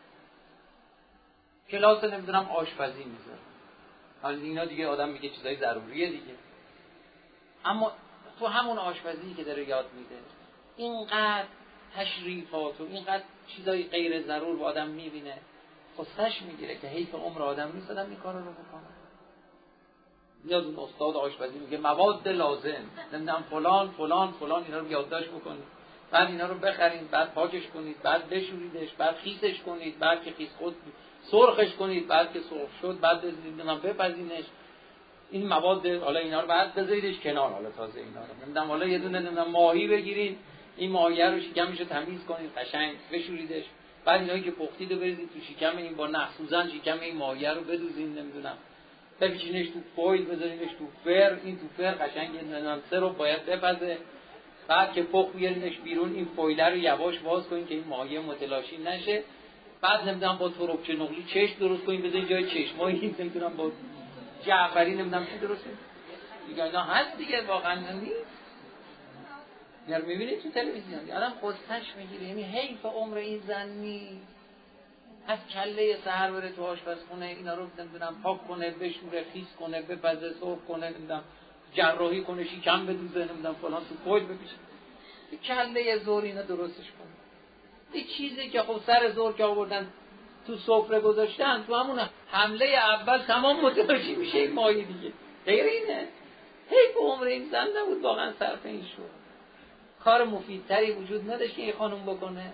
کلاس نمیدونم آشپزی میذاره. حالا اینا دیگه آدم میگه چیزای ضروریه دیگه، اما تو همون آشپزی که داره یاد میده اینقدر تشریفات و اینقدر چیزای غیر ضرور با آدم میبینه، قصهش میگیره که حیف عمر آدم نیست آدم این کارو رو بکنه. یاد اون استاد آشپزی میگه مواد لازم نمیدونم فلان فلان فلان، اینا رو یادداشت بکنید، بعد اینا رو بخرید، بعد پاکش کنید، بعد بشوریدش، بعد خیسش کنید، بعد که خیس خود سرخش کنید، بعد که سرخ شد بعد بزنید بپزینش. این مواد حالا اینا رو بعد بذاریدش کنار، حالا تازه اینا رو نمیدونم حالا یه دونه نمیدونم ماهی بگیرید، این ماهی رو شکمش رو تمیز کنید، قشنگ بشوریدش، بعد اینایی که پختید رو بریزید تو شکم این، با نخ سوزن شکم این ماهی رو بدوزین، نمیدونم بپیچینش تو فویل، بذارینش تو فر، این تو فر قشنگ نمیدونم سه رو باید بپزه، بعد که پخت بیارینش بیرون، این فویل رو یواش باز کنین که این ماهی متلاشی نشه، بعد نمیدونم با تربچه نقلی چشم درست کنین بذارین جای چشمای، نمیدونم با جعفری نمیدونم چی درسته دیگه. اینا هست دیگه، واقعا نیست. اینا رو میبینید تو تلویزیون آدم قصهش میگیره. یعنی حیف عمر این زن نیست، از کله سحر بره تو آشپزخونه اینا رو نمیدونم پاک کنه، بشوره، خیس کنه، بپزه، سرخ کنه، نمیدونم جراحی کنه، شکم بدوزه، نمیدونم فلان تو فویل بپیچه، کله زور اینا درستش کنه. این چیزی که خب سر زور که آوردن تو سفره گذاشتن، تو همون حمله اول تمام متلاشی میشه این ماهی دیگه. غیر اینه حیف عمر این زن نبود واقعا صرف این شد. کار مفیدتری وجود نداشت که این خانم بکنه.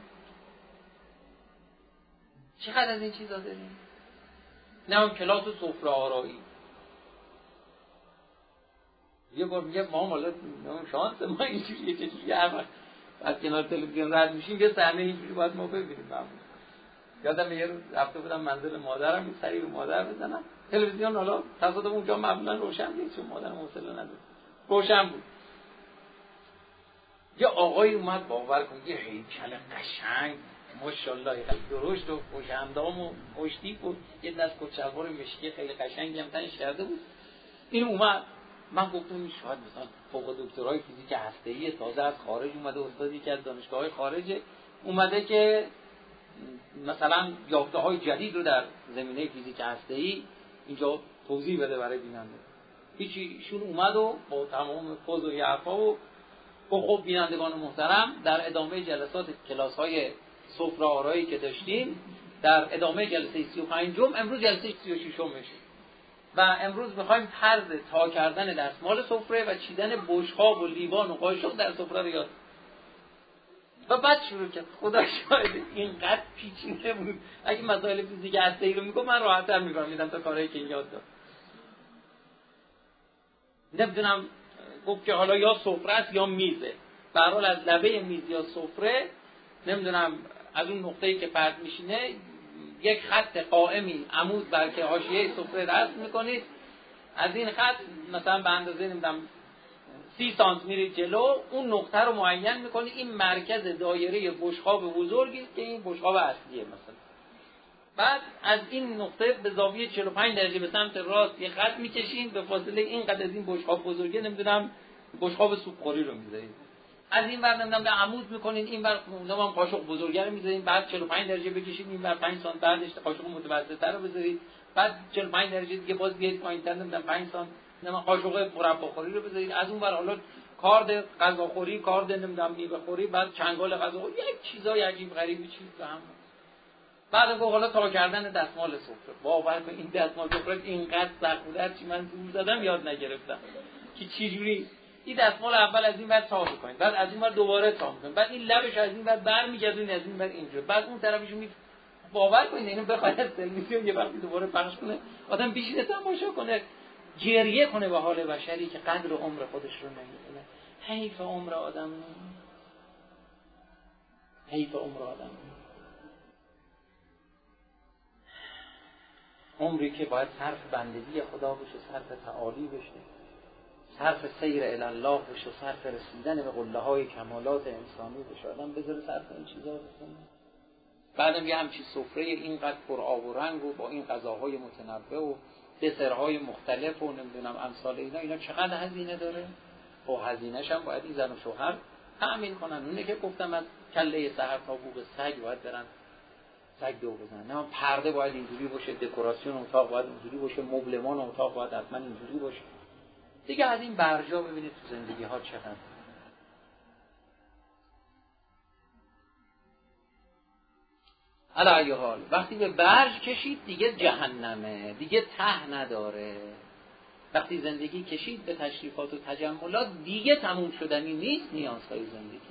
چقدر از این چیزا داریم؟ نه اون کلاس سفره آرایی. یه بار میگه ما مالا شانس ما اینجوری یه چیزی هر وقت بعد کنار تلویزیون رد میشیم یه صحنه اینجوری باید ما ببینیم. معمولا یادم یه روز رفته بودم منزل مادرم، یه سری به مادر بزنم، تلویزیون حالا تصادف اونجا معمولا روشن نیست چون مادرم حوصله نداره، روشن بود. یه آقایی اومد، باور کن یه هیکل قشنگ ماشاءالله خیلی درشت و خوش اندام و خوشتیپ بود، یه دست کچلوار مشکی خیلی قشنگی هم تنش کرده بود. این اومد، من گفتم این شاید مثلا فوق دکترای فیزیک هسته‌ای تازه از خارج اومده، استادی که از دانشگاه خارجه اومده که مثلا یافته های جدید رو در زمینه فیزیک هسته‌ای اینجا توضیح بده برای بیننده. هیچی، ایشون اومد و با تمام فوز و حرفا و خب بینندگان محترم در ادامه جلسات کلاس های سفره آرایی که داشتیم در ادامه جلسه سی و پنجم امروز جلسه سی و ششم میشه و امروز میخوایم طرز تا کردن دستمال سفره و چیدن بشقاب و لیوان و قاشق در سفره رو یاد و بعد شروع کرد. خدا شاید اینقدر پیچیده بود، اگه مسائل فیزیک هسته‌ای رو میگم من راحت‌تر میگم میدم تا کارهایی که یاد داد. نمیدونم گفت که حالا یا سفره است یا میزه، به هر حال از لبه میز یا سفره نمیدونم از اون نقطه‌ای که فرد میشینه یک خط قائمی عمود بر که حاشیه سفره رسم میکنید، از این خط مثلا به اندازه نمیدونم سی سانتی میرید جلو، اون نقطه رو معین میکنید این مرکز دایره بشقاب بزرگی که این بشقاب اصلیه مثلا. بعد از این نقطه به زاویه چهل و پنج درجه به سمت راست یه خط میکشین، به فاصله اینقدر از این بشقاب بزرگه نمیدونم بشقاب سوپخوری رو میذارید، از این ور نمیدونم به عمود میکنین، این ور نمیدونم قاشق بزرگه رو میذارین، بعد چهل و پنج درجه بکشین این ور پنج سانتی، بعدش قاشق متوسطه رو بذارید، بعد چهل و پنج درجه دیگه باز بیاید پایین‌تر نمیدونم پنج سانتی نمیدونم قاشق مرباخوری رو بذارید، از اون ور حالا کارد غذاخوری، کارد نمیدونم میوه‌خوری، بعد چنگال غذاخوری، یک چیزای عجیب غریبی چیز به هم. بعد گفت حالا تا کردن دستمال سفره. باور کن این دستمال سفره اینقدر سخت بود هرچی من زور زدم یاد نگرفتم که چه جوری این دستمال اول از این ور تا می‌کنید، بعد از این ور دوباره تا می‌کنید، بعد این لبش از این ور برمیگردونید از این ور اینجوری، بعد اون طرفش می باور کنید اینو بخواد تلویزیون یه وقتی دوباره پخش کنه آدم بیشتر تماشا کنه گریه کنه به حال بشری که قدر عمر خودش رو نمی‌دونه. حیف عمر آدم، حیف عمر آدم، عمری که باید صرف بندگی خدا بشه، صرف تعالی بشه، صرف سیر الی الله بشه، صرف رسیدن به قله های کمالات انسانی بشه، آدم بذاره صرف این چیزا بکنه. بعدم یه همچین سفره اینقدر پر آب و رنگ و با این غذاهای متنوع و دسرهای مختلف و نمیدونم امثال اینا، اینا چقدر هزینه داره؟ و هزینه‌ش هم باید این زن و شوهر تأمین کنن. اونه که گفتم از کله سحر تا بوق سگ باید برن سگ دو بزنن، نه پرده باید اینجوری باشه، دکوراسیون اتاق باید اینجوری باشه، مبلمان اتاق باید حتما اینجوری باشه. دیگه از این برجا ببینید تو زندگی ها چقدر. علی حال وقتی به برج کشید دیگه جهنمه، دیگه ته نداره. وقتی زندگی کشید به تشریفات و تجملات دیگه تموم شدنی نیست نیازهای زندگی.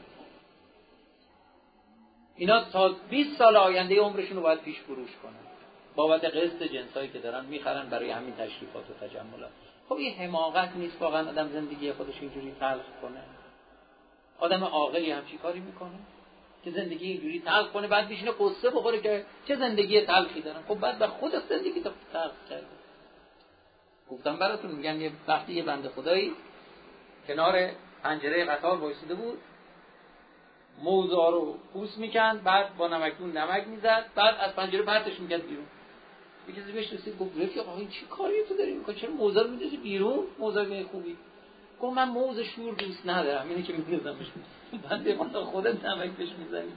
اینا تا بیست سال آینده عمرشون رو باید پیش فروش کنن بابت قسط جنسایی که دارن میخرن برای همین تشریفات و تجملات. خب این حماقت نیست واقعا آدم زندگی خودش اینجوری تلخ کنه؟ آدم عاقلی همچی کاری میکنه که زندگی اینجوری تلخ کنه بعد بشینه قصه بخوره که چه زندگی تلخی دارن؟ خب بعد به خودت زندگی تو تلخ کرده. گفتم براتون میگم یه وقتی یه بنده خدایی کنار پنجره قطار وایساده بود، موزا رو پوست میکند، بعد با نمکدون نمک میزد، بعد از پنجره پرتش میکرد بیرون. یکی از بهش رسید گفت رفیق آقا این چی کاری تو داری میکنی؟ چرا موزا رو میذاری بیرون؟ موزا به خوبی. گفت من موز شور دوست ندارم، اینه که میذارمش. بعد به خودت نمک بهش میزنی.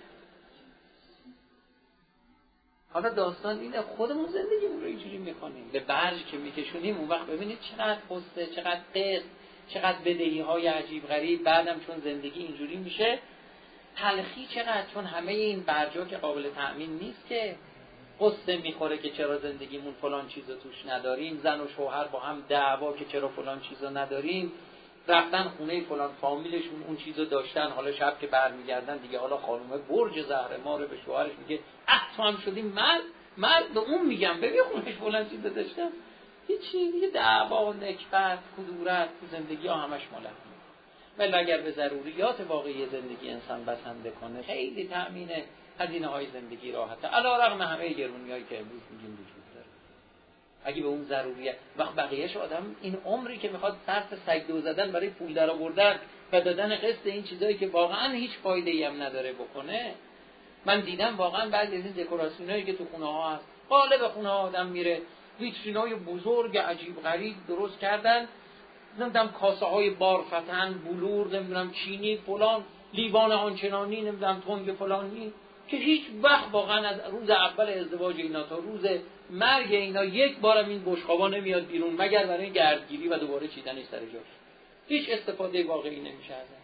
حالا داستان اینه خودمون زندگیمون رو اینجوری میکنیم، به برج که میکشونیم اون وقت ببینید چقدر قصه، چقدر قصد، چقدر بدهی های عجیب غریب. بعدم چون زندگی اینجوری میشه تلخی چقدر، چون همه این برجا که قابل تأمین نیست که قصه میخوره که چرا زندگیمون فلان چیزا توش نداریم، زن و شوهر با هم دعوا که چرا فلان چیزا نداریم، رفتن خونه فلان فامیلشون اون چیزو داشتن، حالا شب که برمیگردن دیگه حالا خانومه برج زهرمار به شوهرش میگه اه تو هم شدی مرد، مرد به اون میگم ببین خونش فلان چیزا داشتم. هیچی دیگه، دعوا، نکبت، کدورت تو زندگی ها همش مالک. ولی اگر به ضروریات واقعی زندگی انسان بسنده کنه خیلی تأمین هزینه های زندگی راحته، علی رغم همه گرونیایی که امروز میگیم وجود داره. اگه به اون ضروریات وقت بقیه‌اش آدم این عمری که میخواد صرف سجده زدن برای پول در آوردن و دادن قسط این چیزایی که واقعا هیچ فایده‌ای هم نداره بکنه. من دیدم واقعا بعضی از این دکوراسیونایی که تو خونه ها هست، قالب خونه ها آدم میره ویترینای بزرگ عجیب غریب درست کردن، نمیدونم کاسه های بارفتن، بلور، نمیدونم چینی فلان، لیوان آنچنانی، نمیدونم تنگ فلانی، که هیچ وقت واقعا از روز اول ازدواج اینا تا روز مرگ اینا یک بارم این بشقابا نمیاد بیرون مگر برای گردگیری و دوباره چیدنش سر جاش. هیچ استفاده واقعی نمیشه ازش.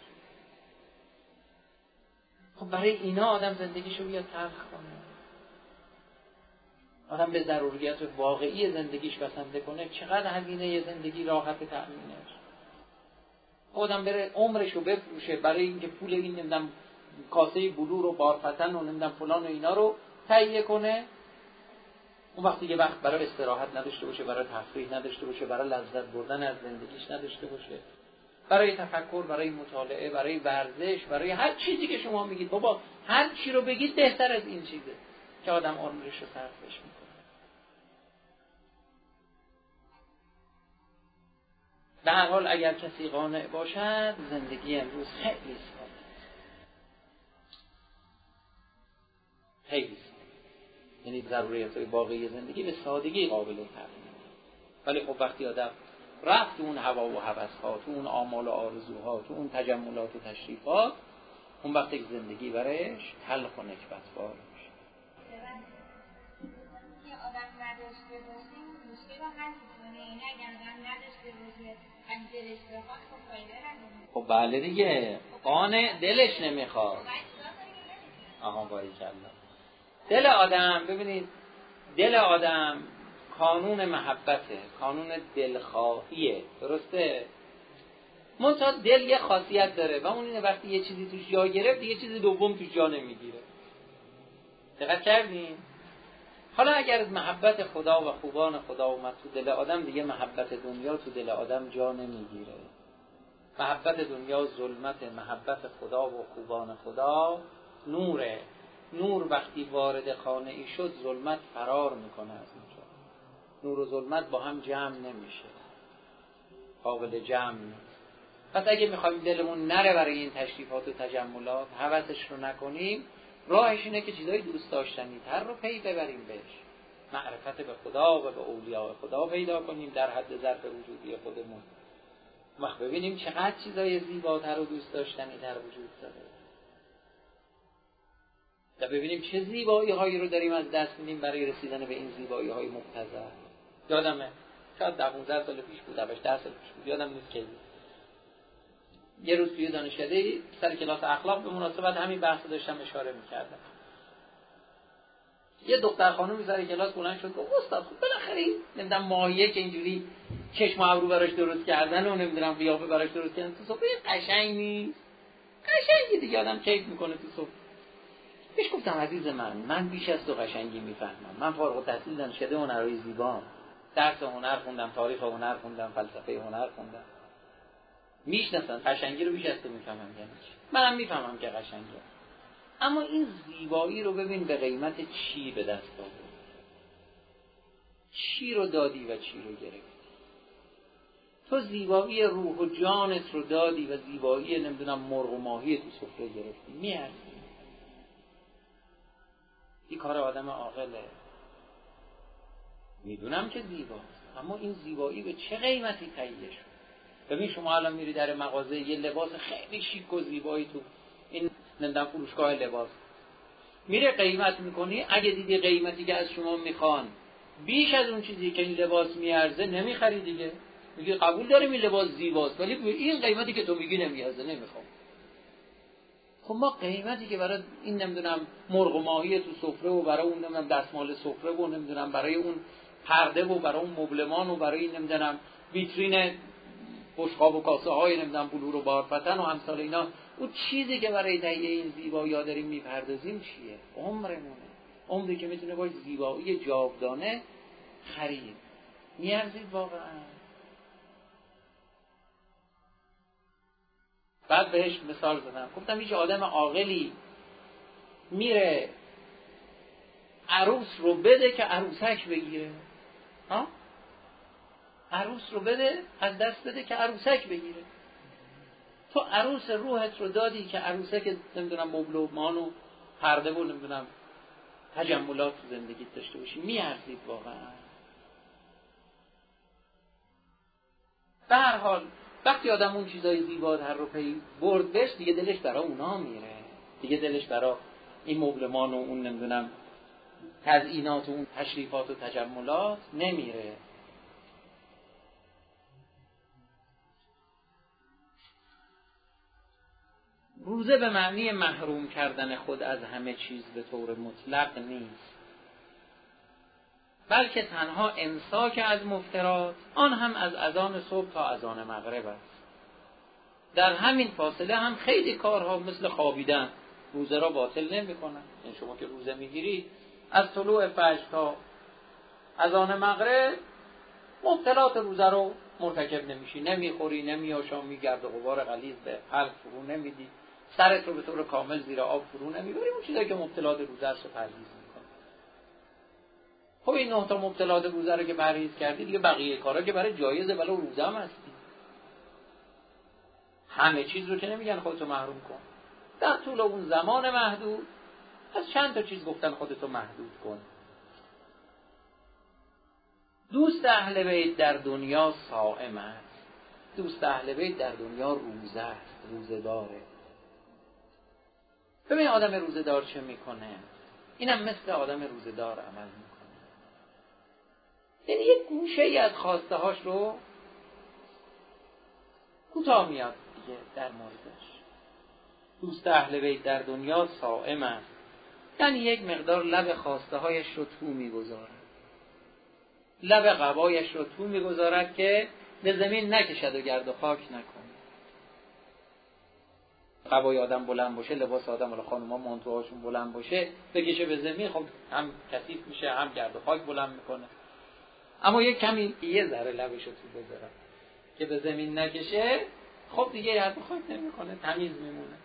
خب برای اینا آدم زندگیشو بیاد تلخ کنه، آدم به ضروریات واقعی زندگیش بسنده کنه، چقدر هزینه زندگی راحت تأمینش. آدم بره عمرشو بفروشه برای اینکه پول این نمیدونم کاسه بلور و بارفتن و نمیدونم فلان و اینا رو تهیه کنه، اون وقتی یه وقت برای استراحت نداشته باشه، برای تفریح نداشته باشه، برای لذت بردن از زندگیش نداشته باشه، برای تفکر، برای مطالعه، برای ورزش، برای هر چیزی که شما میگید. بابا هر چی رو بگید بهتر از این چیزه که آدم عمرش رو صرفش میکنه. به هر حال اگر کسی قانع باشد زندگی امروز خیلی ساده، خیلی ساده، یعنی ضروریات واقعی زندگی به سادگی قابل تأمین. ولی خب وقتی آدم رفت اون هوا و هوس‌ها، تو اون آمال و آرزوها، تو اون تجملات و تشریفات، اون وقتی زندگی برایش تلخ و نکبت‌بار میشه. که آدم نداشته باشه مشکل رو حل می‌کنه، یعنی اگر آدم نداشته باشه اگه دلش بخواد خب فایده نداره. خب بله دیگه، قانع دلش نمیخواد. آها باریکلا. دل آدم، ببینید دل آدم قانون محبته، قانون دلخواهیه، درسته؟ منتها دل یه خاصیت داره و اون اینه وقتی یه چیزی توش جا گرفت یه چیزی دوم توش جا نمیگیره. دقت کردین؟ حالا اگر از محبت خدا و خوبان خدا اومد تو دل آدم، دیگه محبت دنیا تو دل آدم جا نمیگیره. محبت دنیا ظلمت، محبت خدا و خوبان خدا نوره. نور وقتی وارد خانه ای شد ظلمت فرار میکنه از اونجا. نور و ظلمت با هم جمع نمیشه، قابل جمع نیست. پس اگه میخوایم دلمون نره برای این تشریفات و تجملات، هوسش رو نکنیم، راهش اینه که چیزای دوست داشتنی تر رو پی ببریم بهش. معرفت به خدا و به اولیاء خدا پیدا کنیم در حد ظرف وجودی خودمون. وقت ببینیم چقدر چیزای زیباتر و دوست داشتنی تر وجود داره. و ببینیم چه زیبایی هایی رو داریم از دست میدیم برای رسیدن به این زیبایی های مقتضا. یادمه شاید ده پانزده سال پیش بود، ده سال پیش بود، یادم نیست کی. یه روز توی دانشکده سر کلاس اخلاق به مناسبت همین بحث داشتم اشاره می‌کردم. یه دختر خانومی سر کلاس بلند شد گفت استاد خب بالاخره نمیدونم ماهیه که اینجوری چشم و ابرو براش درست کردن و نمیدونم قیافه براش درست کردن تو صفحه قشنگ نیست. قشنگی دیگه آدم کیف میکنه تو صفحه. پیش گفتم عزیز من، من بیش از تو قشنگی میفهمم. من فارغ التحصیل دانشکده هنرهای زیبا، درس هنر خوندم، تاریخ هنر خوندم، فلسفه هنر خوندم. میشناسن قشنگی رو بیش از تو میفهمم. یعنی منم میفهمم که قشنگه. اما این زیبایی رو ببین به قیمت چی به دست آوردی، چی رو دادی و چی رو گرفتی. تو زیبایی روح و جانت رو دادی و زیبایی نمیدونم مرغ و ماهی تو سفره گرفتی. میارزی. این کار آدم عاقله. میدونم که زیباست، اما این زیبایی به چه قیمتی تهیه شد؟ ببین شما الان میری در مغازه یه لباس خیلی شیک و زیبایی تو این نمیدونم فروشگاه لباس میره قیمت میکنی، اگه دیدی قیمتی که از شما میخوان بیش از اون چیزی که این لباس میارزه نمیخری دیگه. میگی قبول داریم این لباس زیباست ولی این قیمتی که تو میگی نمیارزه، نمیخوام. خب ما قیمتی که برای این نمیدونم مرغ و ماهی تو سفره و برای اون نمیدونم دستمال سفره و نمیدونم برای اون پرده و برای اون مبلمان و برای این نمیدونم ویترین بشقاب و کاسه های نمیدونم بلور و بارفتن و امثال اینا، اون چیزی که برای تهیه این زیبایی‌ها داریم میپردازیم چیه؟ عمرمونه. عمری که میتونه باشه زیبایی جاودانه خرید. میارزید واقعا؟ بعد بهش مثال زدم، گفتم هیچ آدم عاقلی میره عروس رو بده که عروسک بگیره؟ ها؟ عروس رو بده از دست بده که عروسک بگیره. تو عروس روحت رو دادی که عروسک نمیدونم مبل و مان و پرده و نمیدونم تجملات تو زندگیت داشته باشی. میارزید واقعا؟ به هر حال وقتی آدم اون چیزای زیباتر رو پی برد بهش، دیگه دلش برای اونا میره، دیگه دلش برای این مبلمان و اون نمیدونم تزیینات و اون تشریفات و تجملات نمیره. روزه به معنی محروم کردن خود از همه چیز به طور مطلق نیست، بلکه تنها امساک از مفترات، آن هم از اذان صبح تا اذان مغرب است. در همین فاصله هم خیلی کارها مثل خوابیدن روزه را باطل نمی کنن. یعنی شما که روزه میگیرید از طلوع فجر تا اذان مغرب مفترات روزه رو مرتکب نمیشی، نمیخوری، نمیآشامی، گرد و غبار غلیظ به حلق فرو نمیدی، سرت رو به طور کامل زیر آب فرو نمیبری، اون چیزایی که مبتلات روزه است رو پرهیز میکنی. خب این نه تا مبتلات روزه رو که پرهیز کردی دیگه بقیه کارا که برای جایزه ولو روزه هم هستی. همه چیز رو که نمیگن خودتو محروم کن، در طول اون زمان محدود از چند تا چیز گفتن خودتو محدود کن. دوست اهل بیت در دنیا صائم است، دوست اهل بیت در دنیا روزه است، روزه داره. ببین آدم روزه دار چه میکنه، اینم مثل آدم روزه دار عمل میکنه. یعنی یک گوشه ای از خواسته هاش رو کوتاه میاد دیگه در موردش. دوست اهل بیت در دنیا صائم است، یعنی یک مقدار لب خواسته هایش رو تو میگذارد، لب قبایش رو تو میگذارد که به زمین نکشد و گرد و خاک نکنه. قبای آدم بلند باشه، لباس آدم ولی خانوما مانتوهاشون بلند باشه، بکشه به زمین، خب هم کثیف میشه هم گرد و خاک بلند میکنه. اما یک کمی یه ذره لبش رو تو بذاره که به زمین نکشه، خب دیگه گرد و خاک نمیکنه، تمیز میمونه.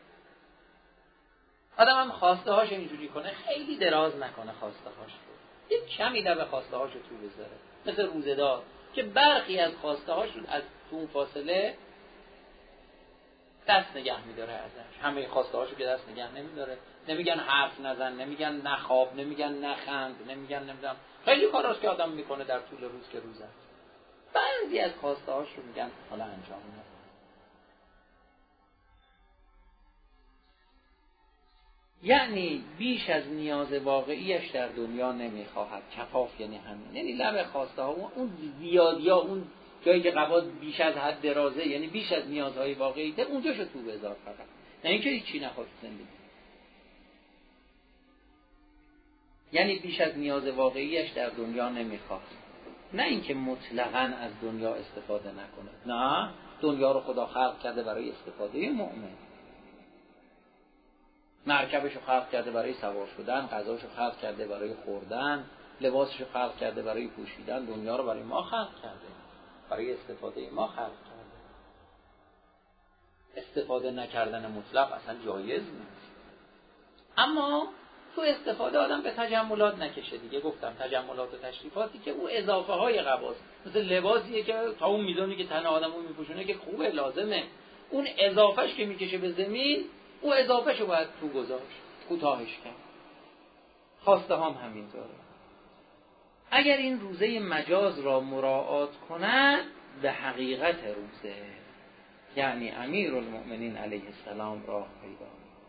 آدم هم خواسته هاش اینجوری کنه، خیلی دراز نکنه خواسته هاش رو، یک کمی لب خواسته هاش رو تو بذاره، مثل روزه‌دار که برخی از خواسته هاش رو از اون فاصله دست نگه میداره ازش. همه خواسته هاشو که دست نگه نمیداره. نمیگن حرف نزن، نمیگن نخواب، نمیگن نخند، نمیگن نمیدونم خیلی کاراست که آدم میکنه در طول روز که روزه. بعضی از خواسته هاش رو میگن حالا انجام نده. یعنی بیش از نیاز واقعیش در دنیا نمیخواهد. کفاف یعنی همین، یعنی لب خواسته ها اون زیادی ها، اون جایی که قبا بیش از حد درازه، یعنی بیش از نیازهای واقعیته، اونجاشو تو بذار فقط، نه اینکه هیچی نخواد زندگی. یعنی بیش از نیاز واقعیش در دنیا نمیخواد، نه اینکه مطلقاً از دنیا استفاده نکنه. نه، دنیا رو خدا خلق کرده برای استفاده مؤمن. مرکبشو خلق کرده برای سوار شدن، غذاشو خلق کرده برای خوردن، لباسشو خلق کرده برای پوشیدن. دنیا رو برای ما خلق کرده، برای استفاده ما خلق کرده. استفاده نکردن مطلق اصلا جایز نیست. اما تو استفاده آدم به تجملات نکشه دیگه. گفتم تجملات و تشریفاتی که او اضافه های قباست، مثل لباسیه که تا اون میزانی که تن آدمو میپوشونه که خوبه، لازمه. اون اضافهش که میکشه به زمین، او اضافهشو باید تو گذاشت، کوتاهش کرد. خواسته هم همینطوره. اگر این روزه مجاز را مراعات کنند به حقیقت روزه، یعنی امیرالمؤمنین علیه السلام راه پیدا.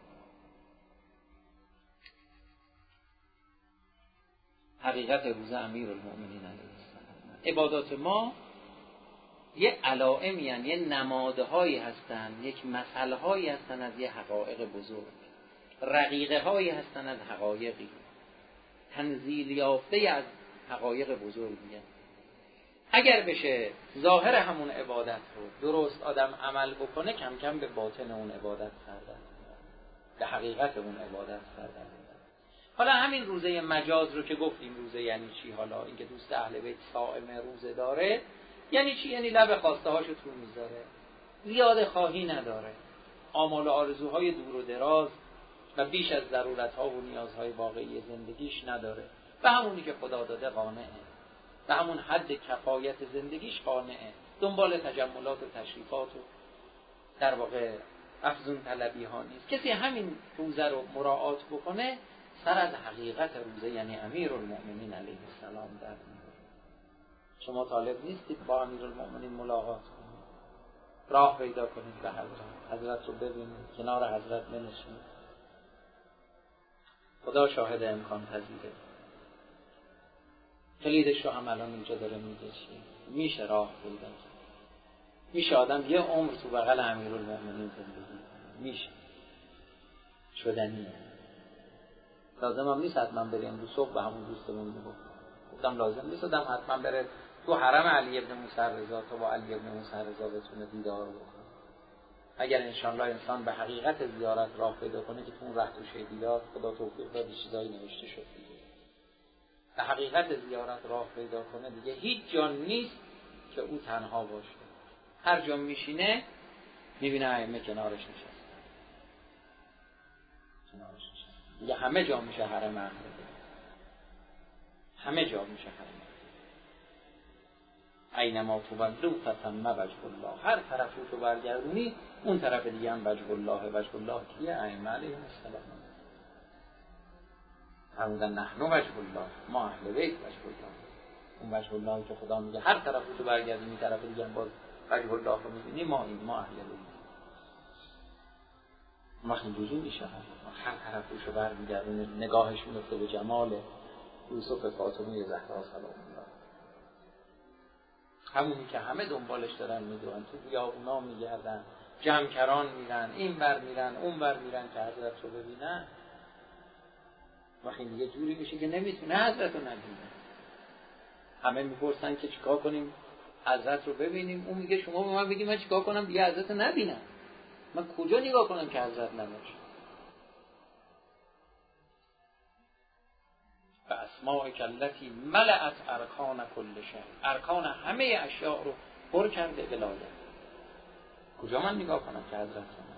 حقیقت روزه امیرالمؤمنین علیه السلام. عبادات ما یه علائمی، یعنی یه نمادهایی هستن، یک مثل هایی هستن از یه حقایق بزرگ، رقیقه هایی هستن از حقایقی، تنزیل یافته از حقایق بزرگی. اگر بشه ظاهر همون عبادت رو درست آدم عمل بکنه، کم کم به باطن اون عبادت کردن، به حقیقت اون عبادت کردن. حالا همین روزه مجاز رو که گفتیم، روزه یعنی چی؟ حالا اینکه دوست اهل بیت صائم روزه داره یعنی چی؟ یعنی لب خواسته هاشو تو میذاره، زیاده خواهی نداره، آمال و آرزوهای دور و دراز و بیش از ضرورت ها و نیازهای واقعی زندگیش نداره، به همونی که خدا داده قانعه، به همون حد کفایت زندگیش قانعه، دنبال تجملات و تشریفات و در واقع افزون طلبی ها نیست. کسی همین روزه رو مراعات بکنه، سر از حقیقت روزه یعنی امیرالمؤمنین علیه السلام در میاره. شما طالب نیستید با امیرالمؤمنین ملاقات کنید، راه پیدا کنید به حضرت، حضرت رو ببینید، کنار حضرت بنشینید. خدا شاهد امکان پذیره. کلیدش رو هم الان اینجا داره میگه چی؟ میشه راه پیدا کرد. میشه آدم یه عمر تو بغل امیرالمومنین زندگی میشه، شدنیه. لازم هم نیست حتما بره امروز صبح به همون دوستمون بگو گفتم لازم نیست آدم حتما بره تو حرم علی ابن موسی رضا تا با علی ابن موسی رضا بتونه دیدار بکنه. اگر انشالله انسان به حقیقت زیارت راه پیدا کنه که تو اون ره توشه دیدار، خدا توفیق داد چیزایی نوشته شد دیگه. به حقیقت زیارت راه پیدا کنه دیگه هیچ جا نیست که او تنها باشه. هر جا میشینه میبینه ائمه کنارش نشسته، کنارش نشسته دیگه. همه جا میشه حرم احمد، همه جا میشه حرم. اینما تولوا فثم وجه الله. هر طرف رو برگردونی اون طرف دیگه هم وجه الله. وجه الله کیه؟ ائمه علیهم السلام. فرمودن نحن وجه الله، ما اهل بیت وجه الله. اون وجه الله که خدا میگه هر طرف رو برگردونی طرف دیگه هم باز وجه الله رو میبینی. ما این ما اهل بیت. ما خیلی جزو میشه هر طرف رو برمیگردونی نگاهش میفته به جمال یوسف فاطمه زهرا سلام الله، همونی که همه دنبالش دارن میدونن، تو بیابونا میگردن، جمعکران میرن، این بر میرن اون بر میرن که حضرت رو ببینن. وقتی دیگه جوری میشه که نمیتونه حضرت رو نبینه. همه میپرسن که چیکار کنیم حضرت رو ببینیم، اون میگه شما به من بگید من چیکار کنم دیگه حضرت رو نبینم. من کجا نگاه کنم که حضرت نباشه؟ و اسماءک التی ملأت ارکان کل شیء. ارکان همه اشیاء رو پر کرده ولایت. کجا من نگاه کنم که حضرت رو؟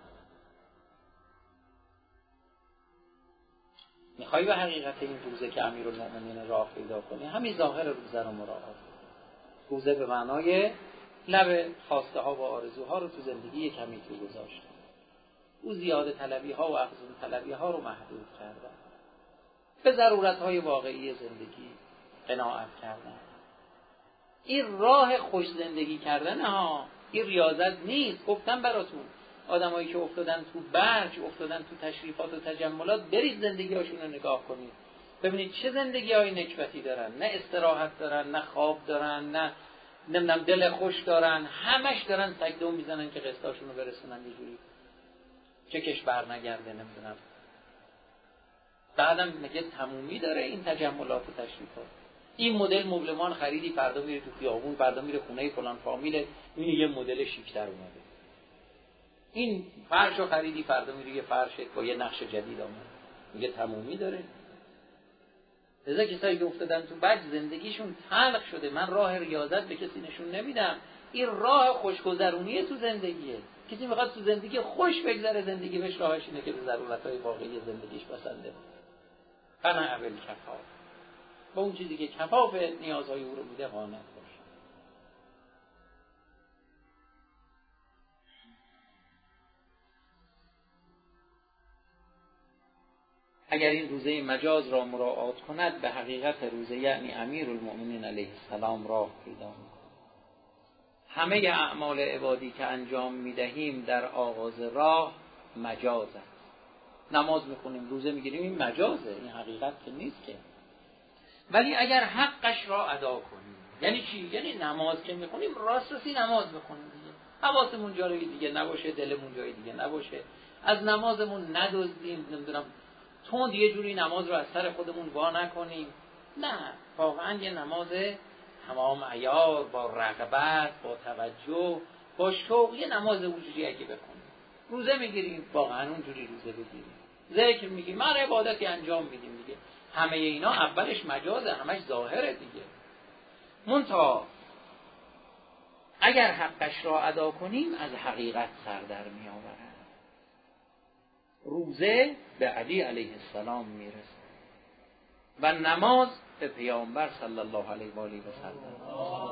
میخوای به حقیقت این روزه که امیرالمومنین راه پیدا کنی، همین ظاهر روزه رو مراعات. روزه به معنای لب خواسته ها و آرزوها رو تو زندگی کمی تو گذاشتن. او زیاده طلبی ها و افزون طلبی ها رو محدود کردن. به ضرورت های واقعی زندگی قناعت کردن. این راه خوش زندگی کردن ها، این ریاضت نیست. گفتم براتون آدمایی که افتادن تو برج، افتادن تو تشریفات و تجملات، برید زندگی هاشون رو نگاه کنید، ببینید چه زندگی های نکبتی دارن. نه استراحت دارن، نه خواب دارن، نه نمیدونم دل خوش دارن، همش دارن سگدو میزنن که قسطاشون رو برسونن یه جوری چکش بر نگرده. نمیدونم بعدم میگه تمومی داره این تجملات و تشریفات. این مدل مبلمان خریدی، فردا میره تو خیابون، فردا میره خونه فلان فامیل، این یه مدل شیک‌تر اومده. این فرشو خریدی، فردا میری یه فرش با یه نقش جدید آمد. میگه تمومی داره. لذا کسایی که افتادن تو بج زندگیشون تلخ شده. من راه ریاضت به کسی نشون نمیدم، این راه خوشگذرونیه تو زندگیه. کسی میخواد تو زندگی خوش بگذره، زندگی بهش راهش اینه که به ضرورتهای واقعی زندگیش بسنده. قناع اول کفاف، با اون چیزی که کفاف نیازهای او رو میده قانع باشه. اگر این روزه مجاز را مراعات کند، به حقیقت روزه یعنی امیرالمومنین علیه السلام راه پیدا می‌کند. همه اعمال عبادی که انجام میدهیم در آغاز راه مجاز است. نماز میخونیم، روزه میگیریم، این مجازه، این حقیقت که نیست که. ولی اگر حقش را ادا کنیم، یعنی چی؟ یعنی نماز که میخونیم راست راستی نماز بخونیم دیگه، حواسمون جای دیگه نباشه، دلمون جای دیگه نباشه، از نمازمون ندزدیم، نمیدونم تند یه جوری نماز رو از سر خودمون وا نکنیم. نه، واقعا یه نماز تمام عیار، با رغبت، با توجه، با شوق، یه نماز اونجوری اگه بخونیم. روزه میگیریم، واقعا اونجوری روزه بگیریم. ذکر میگیم، هر عبادتی انجام میدیم دیگه. همه اینا اولش مجازه، همش ظاهره دیگه. منتها اگر حقش را ادا کنیم از حقیقت سر در می آورد. روزه به علی علیه السلام میرسه و نماز به پیامبر صلی الله علیه و آله و سلم.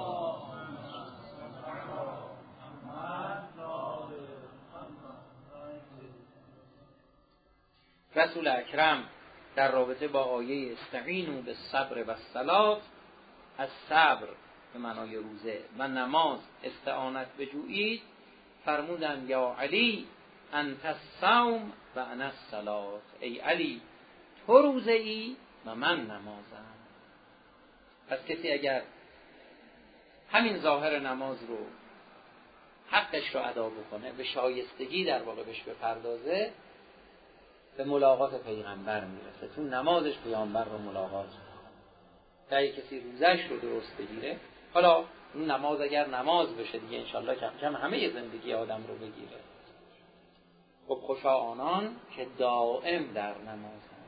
رسول اکرم در رابطه با آیه استعینوا بالصبر والصلاة، از صبر به معنای روزه و نماز استعانت بجویید، فرمودند یا علی انت الصوم و انا الصلاة. ای علی تو روزه ای و من نمازم. پس کسی اگر همین ظاهر نماز رو حقش رو ادا بکنه، به شایستگی در واقع بهش بپردازه، به ملاقات پیغمبر میرسه. تو نمازش پیامبر رو ملاقات کنه. اگه کسی روزش رو درست بگیره، حالا این نماز اگر نماز بشه دیگه انشالله کم کم همه زندگی آدم رو بگیره. خب خوشا آنان که دائم در نماز هم.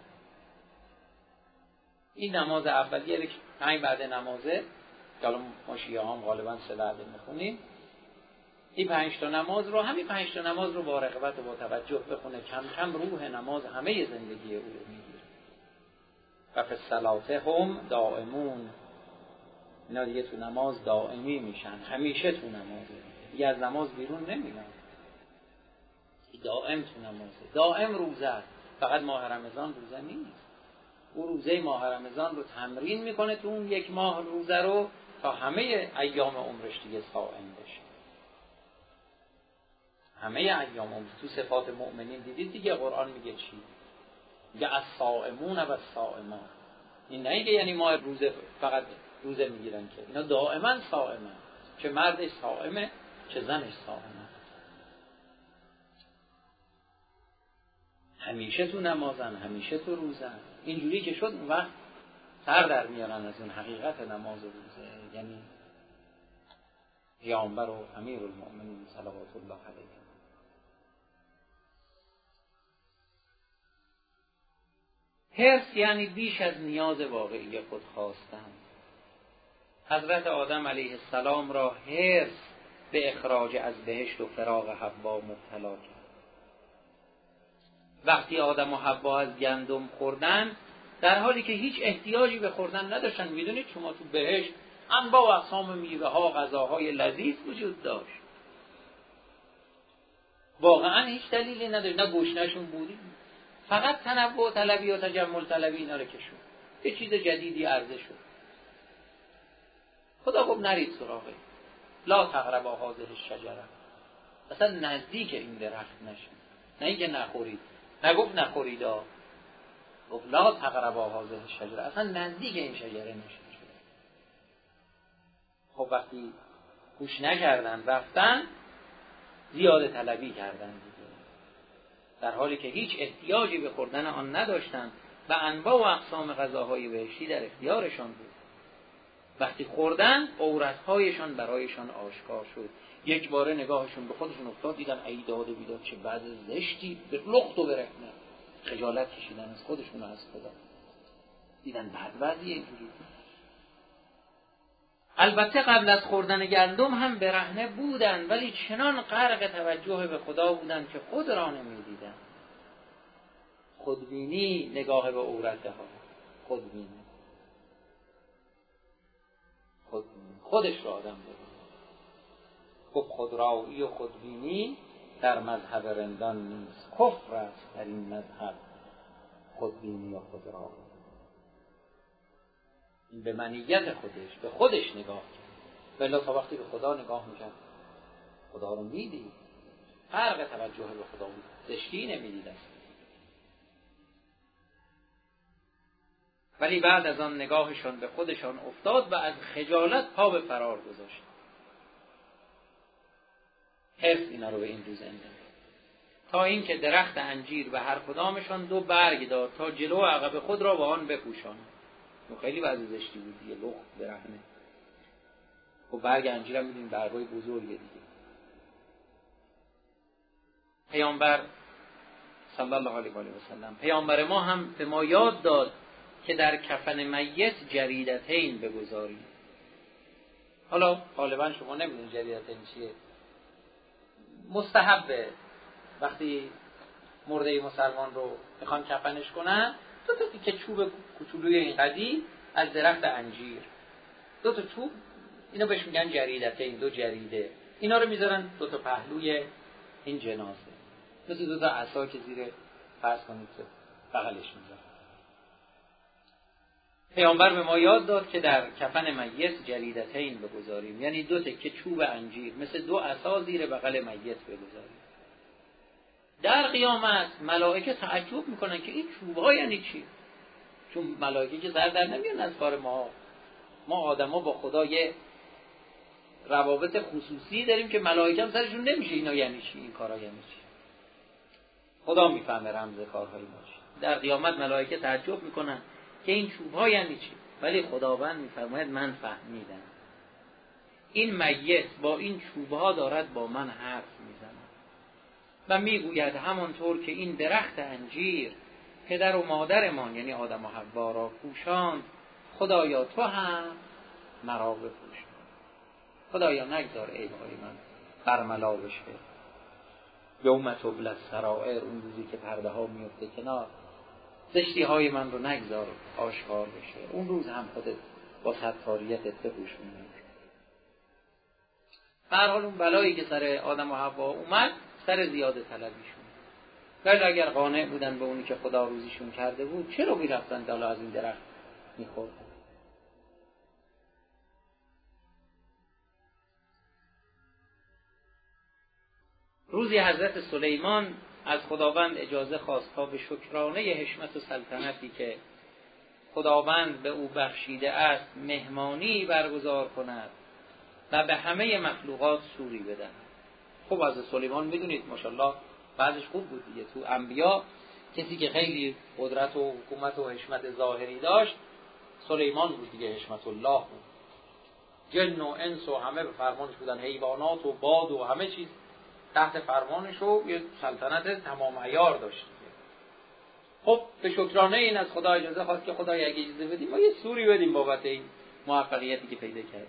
این نماز اولیه که همین بعد نمازه، که حالا ما شیعه هم غالبا سه بعده میخونیم، این پنج تا نماز رو، همین پنج تا نماز رو با رغبت و با توجه بخونه، کم کم روح نماز همه زندگی او رو میگیره. و فی الصلاة هم دائمون، اینا دیگه تو نماز دائمی میشن، همیشه تو نمازه، دیگه از نماز بیرون نمیان، دائم تو نمازه، دائم روزه است. فقط ماه رمضان روزه نیست، او روزه ماه رمضان رو تمرین میکنه تو اون یک ماه روزه رو، تا همه ایام عمرش دیگه صائم بشه. همه ایام عمرش. تو صفات مؤمنین دیدید دیگه قرآن میگه چی؟ میگه الصائمون و الصائمات. این نه یعنی ما روزه فقط روزه میگیرن که، اینا دائما صائمن، چه مردش صائمه چه زنش صائمه، همیشه تو نمازن، همیشه تو روزن. اینجوری که شد اون وقت سر در میارن از اون حقیقت نماز و روزه، یعنی پیامبر و امیرالمؤمنین صلوات الله علیه. حرص یعنی بیش از نیاز واقعی خود خواستن. حضرت آدم علیه السلام را حرص به اخراج از بهشت و فراق حوا مبتلا کرد. وقتی آدم و حوا از گندم خوردن، در حالی که هیچ احتیاجی به خوردن نداشتن، میدونید شما تو بهشت انواع و اقسام میوه ها، غذاهای لذیذ وجود داشت، واقعا هیچ دلیلی نداشت، نه گشنه‌شون بودی، فقط تنوع طلبی و تجمل طلبی اینا رو کشون، یه چیز جدیدی عرضه شد. خدا گفت نرید سراغه، لا تقربا هذه الشجره، اصلا نزدیک این درخت نشید، نه اینکه نخورید، نگفت نخورید، گفت لا تقربا هذه الشجره، اصلا نزدیک این شجره نشید. خب وقتی گوش نکردن رفتن، زیاده طلبی کردن دیگه، در حالی که هیچ احتیاجی به خوردن آن نداشتن و انواع و اقسام غذاهای بهشتی در اختیارشان بود. وقتی خوردن، عورتهایشان برایشان آشکار شد. یک باره نگاهشون به خودشون افتاد، دیدن ای داد و بیداد، چه بعد زشتی، به لخت و برهنه، خجالت کشیدن از خودشون و از خدا، دیدن بعد وضعیه اینجوری. البته قبل از خوردن گندم هم برهنه بودن، ولی چنان غرق توجه به خدا بودن که خود را نمیدیدن. خودبینی، نگاه به عورتها، خودبینی، خودبینی. خودش را آدم بود. خب خودرایی و خودبینی در مذهب رندان نیست، کفر است در این مذهب خودبینی و خودرایی. این به منیت خودش، به خودش نگاه کرد، ولی تا وقتی به خدا نگاه میکرد خدا رو میدید، فرق توجه به خدا بود، زشتی نمیدید است. ولی بعد از آن نگاهشان به خودشان افتاد و از خجالت پا به فرار گذاشت. حرص اینا رو به این روز انداخت، تا اینکه درخت انجیر به هر کدامشان دو برگ داد تا جلو و عقب خود را با آن بپوشاند. خیلی وضع زشتی بود دیگه، لخت برهنه. خب برگ انجیر هم میدونیم برگای بزرگه دیگه. پیامبر صلی الله علیه و سلم، پیامبر ما هم به ما یاد داد که در کفن میت جریدتین بگذاریم. حالا غالبا شما نمیدونید جریدتین چیه. مستحبه وقتی مرده مسلمان رو میخوان کفنش کنن، دو تا تیکه چوب کوچولوی این قدی از درخت انجیر، دو تا چوب، اینا بهش میگن جریدته، این دو جریده، اینا رو میذارن دو تا پهلوی این جنازه، مثل دو تا عصا که زیر فرض کنید که بغلش میذارن. پیامبر به ما یاد داد که در کفن میت جریدتین بگذاریم، یعنی دو تکه چوب انجیر مثل دو عصا زیر بغل میت بگذاریم. در قیامت ملائکه تعجب میکنن که این چوب‌ها یعنی چی؟ چون ملائکه که سر در نمیان از کار ما. ما آدما با خدا یه روابط خصوصی داریم که ملائکه هم سرشون نمیشه اینا یعنی چی، این کارا یعنی چی. خدا میفهمه رمز کارهای ما چی. در قیامت ملائکه تعجب میکنن که این چوب‌ها یعنی چی، ولی خداوند میفرماید من فهمیدم. این میت با این چوب‌ها دارد با من حرف میزند و میگوید همانطور که این درخت انجیر پدر و مادرمان یعنی آدم و حوا را پوشاند، خدایا تو هم مرا بپوشان. خدایا نگذار عیب‌های من برملا بشه. یوم تبلی السرائر، اون روزی که پرده ها میفته کنار، زشتی های من رو نگذار آشکار بشه. اون روز هم خودت با ستاریتت بپوشون. به هر حال اون بلایی که سر آدم و حوا اومد سر زیاده طلبیشون، ولی اگر قانع بودن به اونی که خدا روزیشون کرده بود، چرا میرفتن دالا از این درخت میخوردن؟ روزی حضرت سلیمان از خداوند اجازه خواست تا به شکرانه حشمت و سلطنتی که خداوند به او بخشیده است مهمانی برگزار کند و به همه مخلوقات سوری بدهد. خب از سلیمان میدونید ماشاءالله بعضش خوب بود دیگه. تو انبیا کسی که خیلی قدرت و حکومت و حشمت ظاهری داشت سلیمان بود دیگه، حشمت الله بود. جن و انس و همه به فرمانش بودن، حیوانات و باد و همه چیز تحت فرمانش و یه سلطنت تمام عیار داشت. خب به شکرانه این از خدا اجازه خواست که خدای اگه اجازه بدیم ما یه سوری بدیم بابت این موفقیتی که پیدا کرد.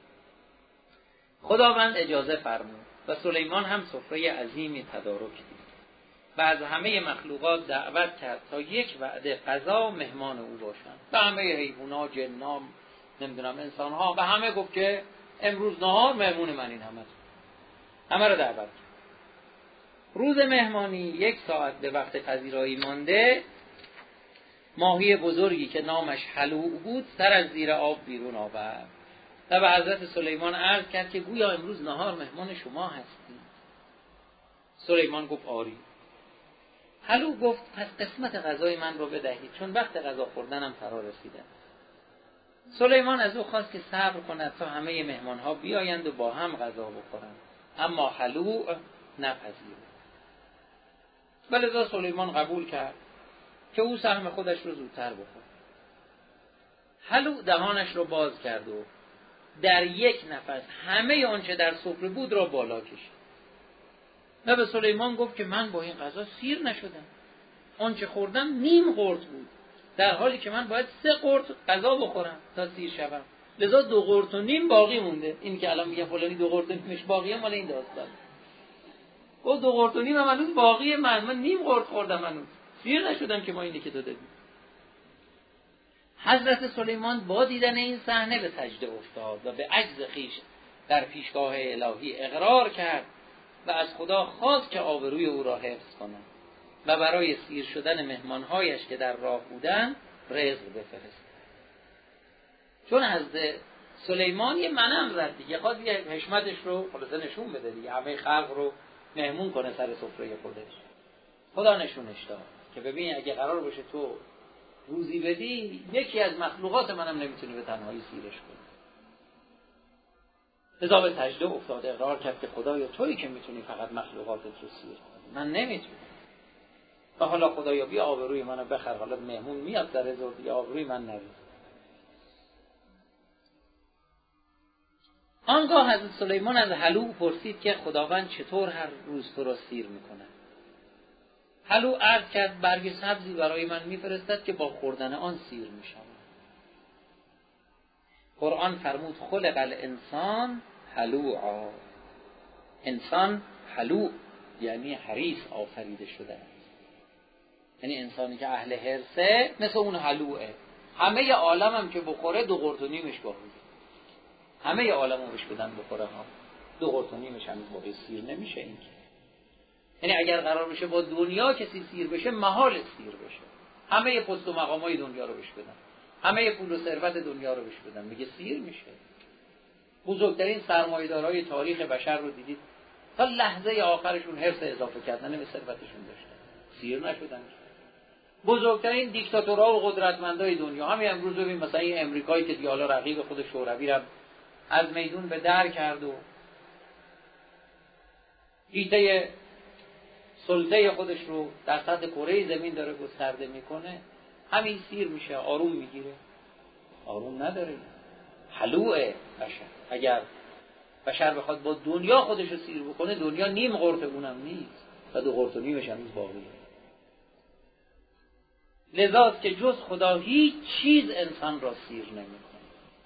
خداوند اجازه فرمود و سلیمان هم سفره عظیمی تدارک دید و از همه مخلوقات دعوت کرد تا یک وعده غذا مهمان او باشند. به همه حیونا، جنام، نمیدونم انسانها، به همه گفت که امروز نهار مهمون من این همه همه رو دعوت کرد. روز مهمانی یک ساعت به وقت پذیرایی مانده، ماهی بزرگی که نامش حلوع بود سر از زیر آب بیرون آورد و به حضرت سلیمان عرض کرد که گویا امروز نهار مهمان شما هستی. سلیمان گفت آری. حلوع گفت پس قسمت غذای من رو بدهید چون وقت غذا خوردنم فرا رسیده. سلیمان از او خواست که صبر کند تا همه مهمانها بیایند و با هم غذا بخورند، اما حلوع نپذیرفت. ولذا سلیمان قبول کرد که او سهم خودش رو زودتر بخورد. حلوع دهانش رو باز کرد و در یک نفس همه آنچه در سفره بود را بالا کشید و به سلیمان گفت که من با این غذا سیر نشدم. آنچه خوردم نیم قرط بود، در حالی که من باید سه قرط غذا بخورم تا سیر شوم. لذا دو قرط و نیم باقی مونده. این که الان میگه فلانی دو قرط و نیمش باقیه مال این داستان. او دو قرط و نیم هم هنوز باقیه، من من نیم قرط خوردم، هنوز سیر نشدم که ما اینی که تو دادیم. حضرت سلیمان با دیدن این صحنه به سجده افتاد و به عجز خویش در پیشگاه الهی اقرار کرد و از خدا خواست که آبروی او را حفظ کند و برای سیر شدن مهمانهایش که در راه بودند رزق بفرست. چون حضرت سلیمان یه منم زد دیگه، خواست یه حشمتش رو خلاصه نشون بده دیگه، همه خلق رو مهمون کنه سر سفره خودش. خدا نشونش داد که ببین اگه قرار باشه تو روزی بدی یکی از مخلوقات منم نمیتونی به تنهایی سیرش کنی. لذا به سجده افتاد، اقرار کرد که خدایا تویی که میتونی فقط مخلوقاتت رو سیر کنی، من نمیتونم. و حالا خدایا بیا آبروی منو بخر، حالا مهمون میاد در رزق بیا آبروی من نریز. آنگاه حضرت سلیمان از حلوع پرسید که خداوند چطور هر روز تو را سیر میکنه؟ حلوع عرض کرد برگ سبزی برای من میفرستد که با خوردن آن سیر میشم. قرآن فرمود خلق الانسان حلوعا، انسان حلوع یعنی حریص آفریده شده است. یعنی انسانی که اهل حرصه مثل اون حلوعه. همه عالم هم که بخوره دو قرط و نیمش باقی، همه عالم رو بش بدن بخوره ها، دو قرط و نیمش هنوز باقی، سیر نمیشه این که. یعنی اگر قرار بشه با دنیا کسی سیر بشه محال سیر بشه. همه پست و مقامای دنیا رو بش بدن، همه پول و ثروت دنیا رو بش بدن، میگه سیر میشه. بزرگترین سرمایه‌دارای تاریخ بشر رو دیدید تا لحظه آخرشون حرص اضافه کردن به ثروتشون داشتن، سیر نشدن. بزرگترین دیکتاتورها و قدرتمندای دنیا همین امروز ببین، مثلا این امریکایی که دیالا رقیب خود شوروی را از میدون به در کرد و ایده سلطه خودش رو در سطح کره زمین داره گسترده میکنه، همین سیر میشه، آروم میگیره. آروم نداره، حلوه بشر. اگر بشر بخواد با دنیا خودش رو سیر بکنه، دنیا نیم قرط اونم نیست و دو قرط و نیمش هنوز باقیه. لذاست که جز خدا هیچ چیز انسان را سیر نمیکنه.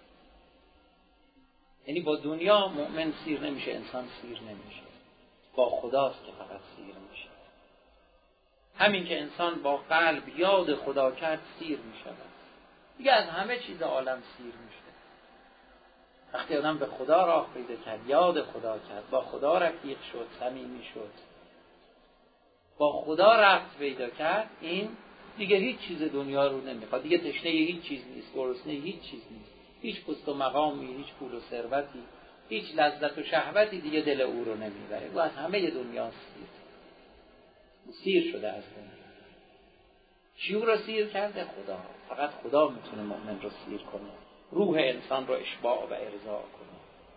یعنی با دنیا مؤمن سیر نمیشه، انسان سیر نمیشه، با خداست که فقط سیر میشه. همین که انسان با قلب یاد خدا کرد سیر میشود، دیگه از همه چیز عالم سیر میشه. وقتی آدم به خدا راه پیدا کرد، یاد خدا کرد، با خدا رفیق شد، صمیمی شد، با خدا رفت پیدا کرد، این دیگه هیچ چیز دنیا رو نمیخواد، دیگه تشنه هیچ چیز نیست، گرسنه هیچ چیز نیست، هیچ پست و مقامی، هیچ پول و ثروتی، هیچ لذت و شهوتی دیگه دل او رو نمیبره. او از همه دنیا سیر سیر شده از دنیا. چی او رو سیر کرده؟ خدا. فقط خدا میتونه مؤمن رو سیر کنه، روح انسان رو اشباع و ارضاء کنه.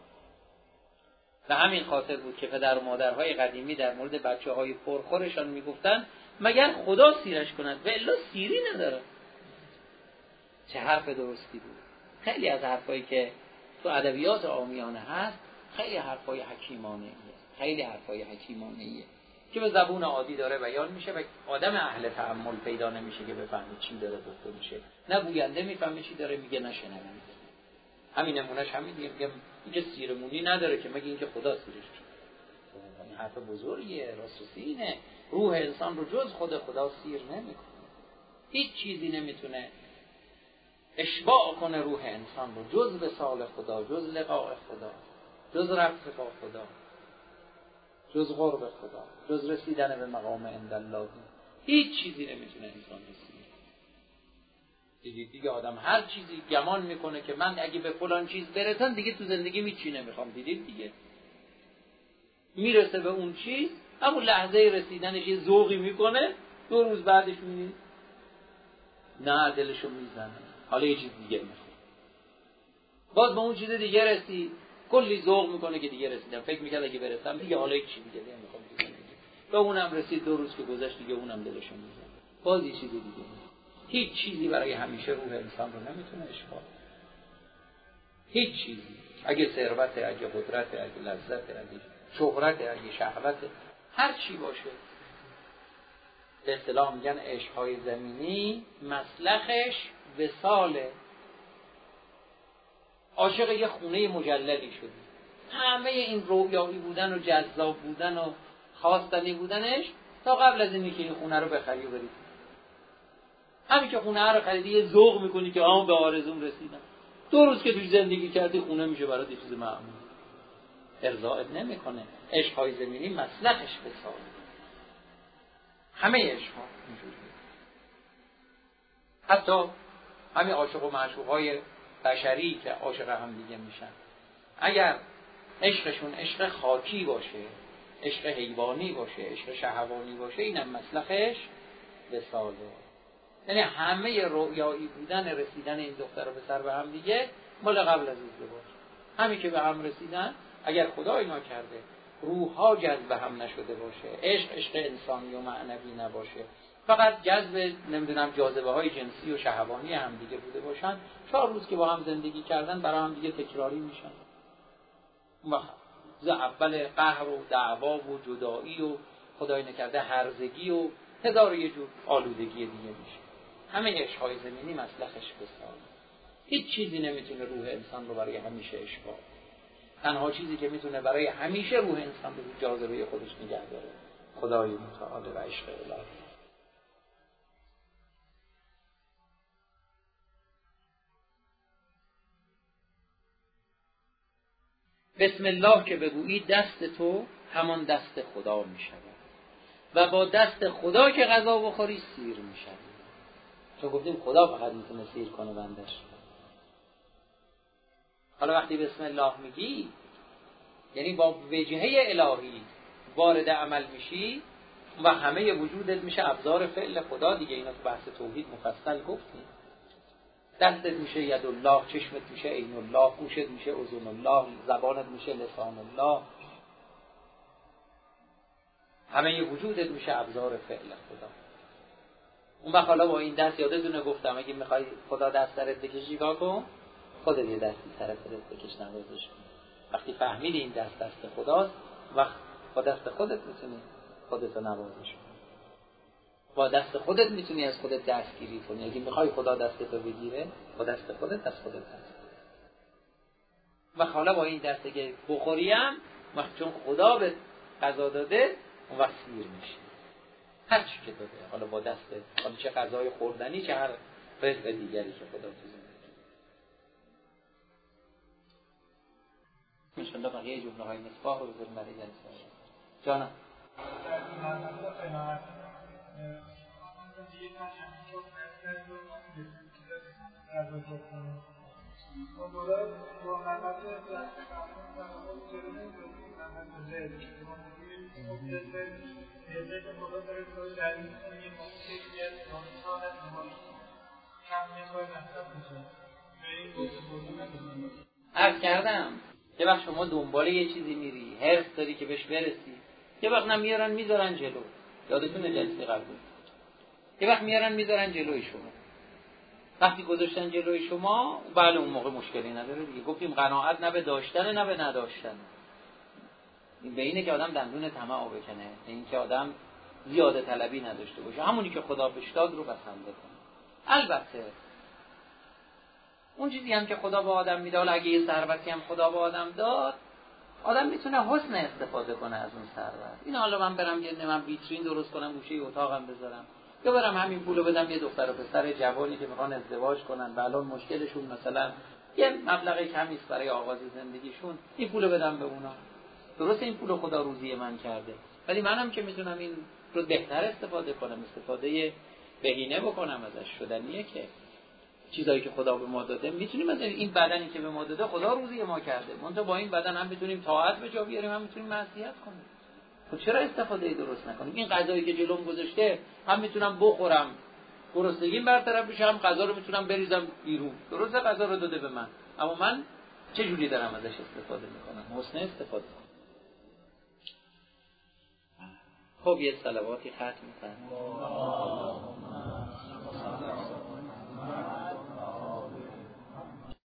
و همین خاطر بود که پدر و مادرهای قدیمی در مورد بچه‌های پرخورشان میگفتن مگر خدا سیرش کند و الا سیری نداره. چه حرف درستی بود. خیلی از حرفایی که تو ادبیات عامیانه هست خیلی حرفای حکیمانه است، خیلی حرفای حکیمانه ایه که به زبون عادی داره بیان میشه و آدم اهل تأمل پیدا نمیشه که بفهمه چی داره گفته میشه. نه گوینده میفهمه چی داره میگه، نه شنونده. همین نمونهش همین دیگه، میگم اینکه سیرمونی نداره که مگه اینکه خدا سیرش کنه. این حرف بزرگیه، راستینه. روح انسان رو جز خود خدا سیر نمیکنه. هیچ چیزی نمیتونه اشباع کنه روح انسان رو جز وصال خدا، جز لقاء خدا، جز رفت با خدا، جز قرب خدا، جز رسیدن به مقام عند الله. هیچ چیزی نمیتونه انسان رسید. دیدید دیگه آدم هر چیزی گمان میکنه که من اگه به فلان چیز برسم دیگه تو زندگی هیچی نمیخوام. دیدید دیگه میرسه به اون چیز، همون لحظه رسیدنش یه ذوقی میکنه، دو روز بعدش میبینید نه دلشو میزنه، حالا یه چیز دیگه میخواد. باز به اون چیز دیگه رسید، کلی ذوق میکنه که دیگه رسیدم، فکر میکرد اگه برسم دیگه حالا یک چیز دیگه نمیخوام دیگه. به اونم رسید، دو روز که گذشت دیگه اونم دلشو میزنه، باز یه چیز دیگه. هیچ چیزی برای همیشه روح انسان رو نمیتونه اشباع. هیچ چیزی، اگه ثروت، اگه قدرت، اگه لذت، اگه شهرت، اگه شهوت، هر چی باشه، به اصطلاح میگن عشق‌های زمینی مسلخش وصاله. عاشق یه خونه مجللی شدی، همه این رویایی بودن و جذاب بودن و خواستنی بودنش تا قبل از اینی که این خونه رو بخری و بری. همین که خونه رو خریدی یه ذوق میکنی که آن به آرزوم رسیدم، دو روز که توی زندگی کردی خونه میشه برات یه چیز معمول، ارضاءت نمیکنه. عشق‌های زمینی مسلخش وصاله. همه عشق‌ها اینجوریه. حتی همین عاشق و معشوق‌های بشری که عاشق هم دیگه میشن، اگر عشقشون عشق خاکی باشه، عشق حیوانی باشه، عشق شهوانی باشه، اینم مسلخش وصاله. یعنی همه رویایی بودن رسیدن این دختر و پسر به هم دیگه مال قبل از ازدواج. همین که به هم رسیدن، اگر خدا اینا کرده روح‌ها جذب هم نشده باشه، عشق عشق انسانی و معنوی نباشه، فقط جذب نمیدونم جاذبه های جنسی و شهوانی هم دیگه بوده باشن، چهار روز که با هم زندگی کردن برای هم دیگه تکراری میشن. اون وقت ز اول قهر و دعوا و جدایی و خدای نکرده هرزگی و هزار یه جور آلودگی دیگه میشه. همه عشق‌های زمینی مسلخش وصاله. هیچ چیزی نمیتونه روح انسان رو برای همیشه اشباع. تنها چیزی که میتونه برای همیشه روح انسان رو جاذبه خودش نگه داره خدای متعال و عشق الهی. بسم الله که بگویی دست تو همان دست خدا میشود و با دست خدا که غذا بخوری سیر میشود. چون گفتیم خدا فقط میتونه سیر کنه بندش. حالا وقتی بسم الله میگی یعنی با وجهه الهی وارد عمل میشی، و همه وجودت میشه ابزار فعل خدا دیگه. اینا تو بحث توحید مفصل گفتیم. دستت میشه ید الله، چشمت میشه عین الله، گوشت میشه اذن الله، زبانت میشه لسان الله، همه وجودت میشه ابزار فعل خدا. اون وقت حالا با این دست یادتونه گفتم اگه میخوای خدا دست سرت بکشی چیکار کن؟ خودت یه دستی سر خودت بکش، نوازش کن. وقتی فهمیدی این دست دست خداست، وقت با دست خودت میتونی خودتو نوازش کن. با دست خودت میتونی از خودت دستگیری کنی. اگه میخوای خدا دستتو بگیره، با دست خودت از خودت دست. و حالا با این دست که بخوریم، وقت چون خدا به غذا داده، اون وقت سیر میشه. هر چی که داده، حالا با دست، حالا چه غذای خوردنی، چه هر رزق دیگری که خدا تو زندگی. انشاءالله بقیه جمله های مصباح رو بذاریم برای جلسه. جانم عرض کردم یه وقت شما دنبال یه چیزی میری، حرص داری که بهش برسی، یه وقت نمیارن میذارن جلو. یادتونه جلسه قبل یه وقت میارن میذارن جلوی شما. وقتی گذاشتن جلوی شما، بله اون موقع مشکلی نداره دیگه. گفتیم قناعت نه به داشتن نه به نداشتن. این به اینه که آدم دندون طمع بکنه، این که آدم زیاده طلبی نداشته باشه، همونی که خدا بهش داد رو بسنده کنه. البته اون چیزی هم که خدا به آدم میده، حالا اگه یه ثروتی هم خدا به آدم داد، آدم میتونه حسن استفاده کنه از اون ثروت. این حالا من برم یه من ویترین درست کنم گوشه اتاقم بذارم، یا برم همین پولو بدم یه دختر و پسر جوانی که میخوان ازدواج کنن و الان مشکلشون مثلا یه مبلغ کمی است برای آغاز زندگیشون، این پولو بدم به اونا. درسته این پولو خدا روزی من کرده، ولی منم که میتونم این رو بهتر استفاده کنم، استفاده بهینه بکنم ازش. شدنیه که چیزایی که خدا به ما داده میتونیم از این بدنی که به ما داده خدا روزی ما کرده، منتها با این بدن هم میتونیم طاعت به جا بیاریم، هم میتونیم معصیت کنیم. خب چرا استفاده درست نکنیم؟ این غذایی که جلوم گذاشته هم میتونم بخورم، گرسنگیم برطرف بشه، هم غذا رو میتونم بریزم بیرون. درسته غذا رو داده به من، اما من چه جوری دارم ازش استفاده میکنم؟ حسن استفاده کنم. خب یه صلواتی ختم میکنم.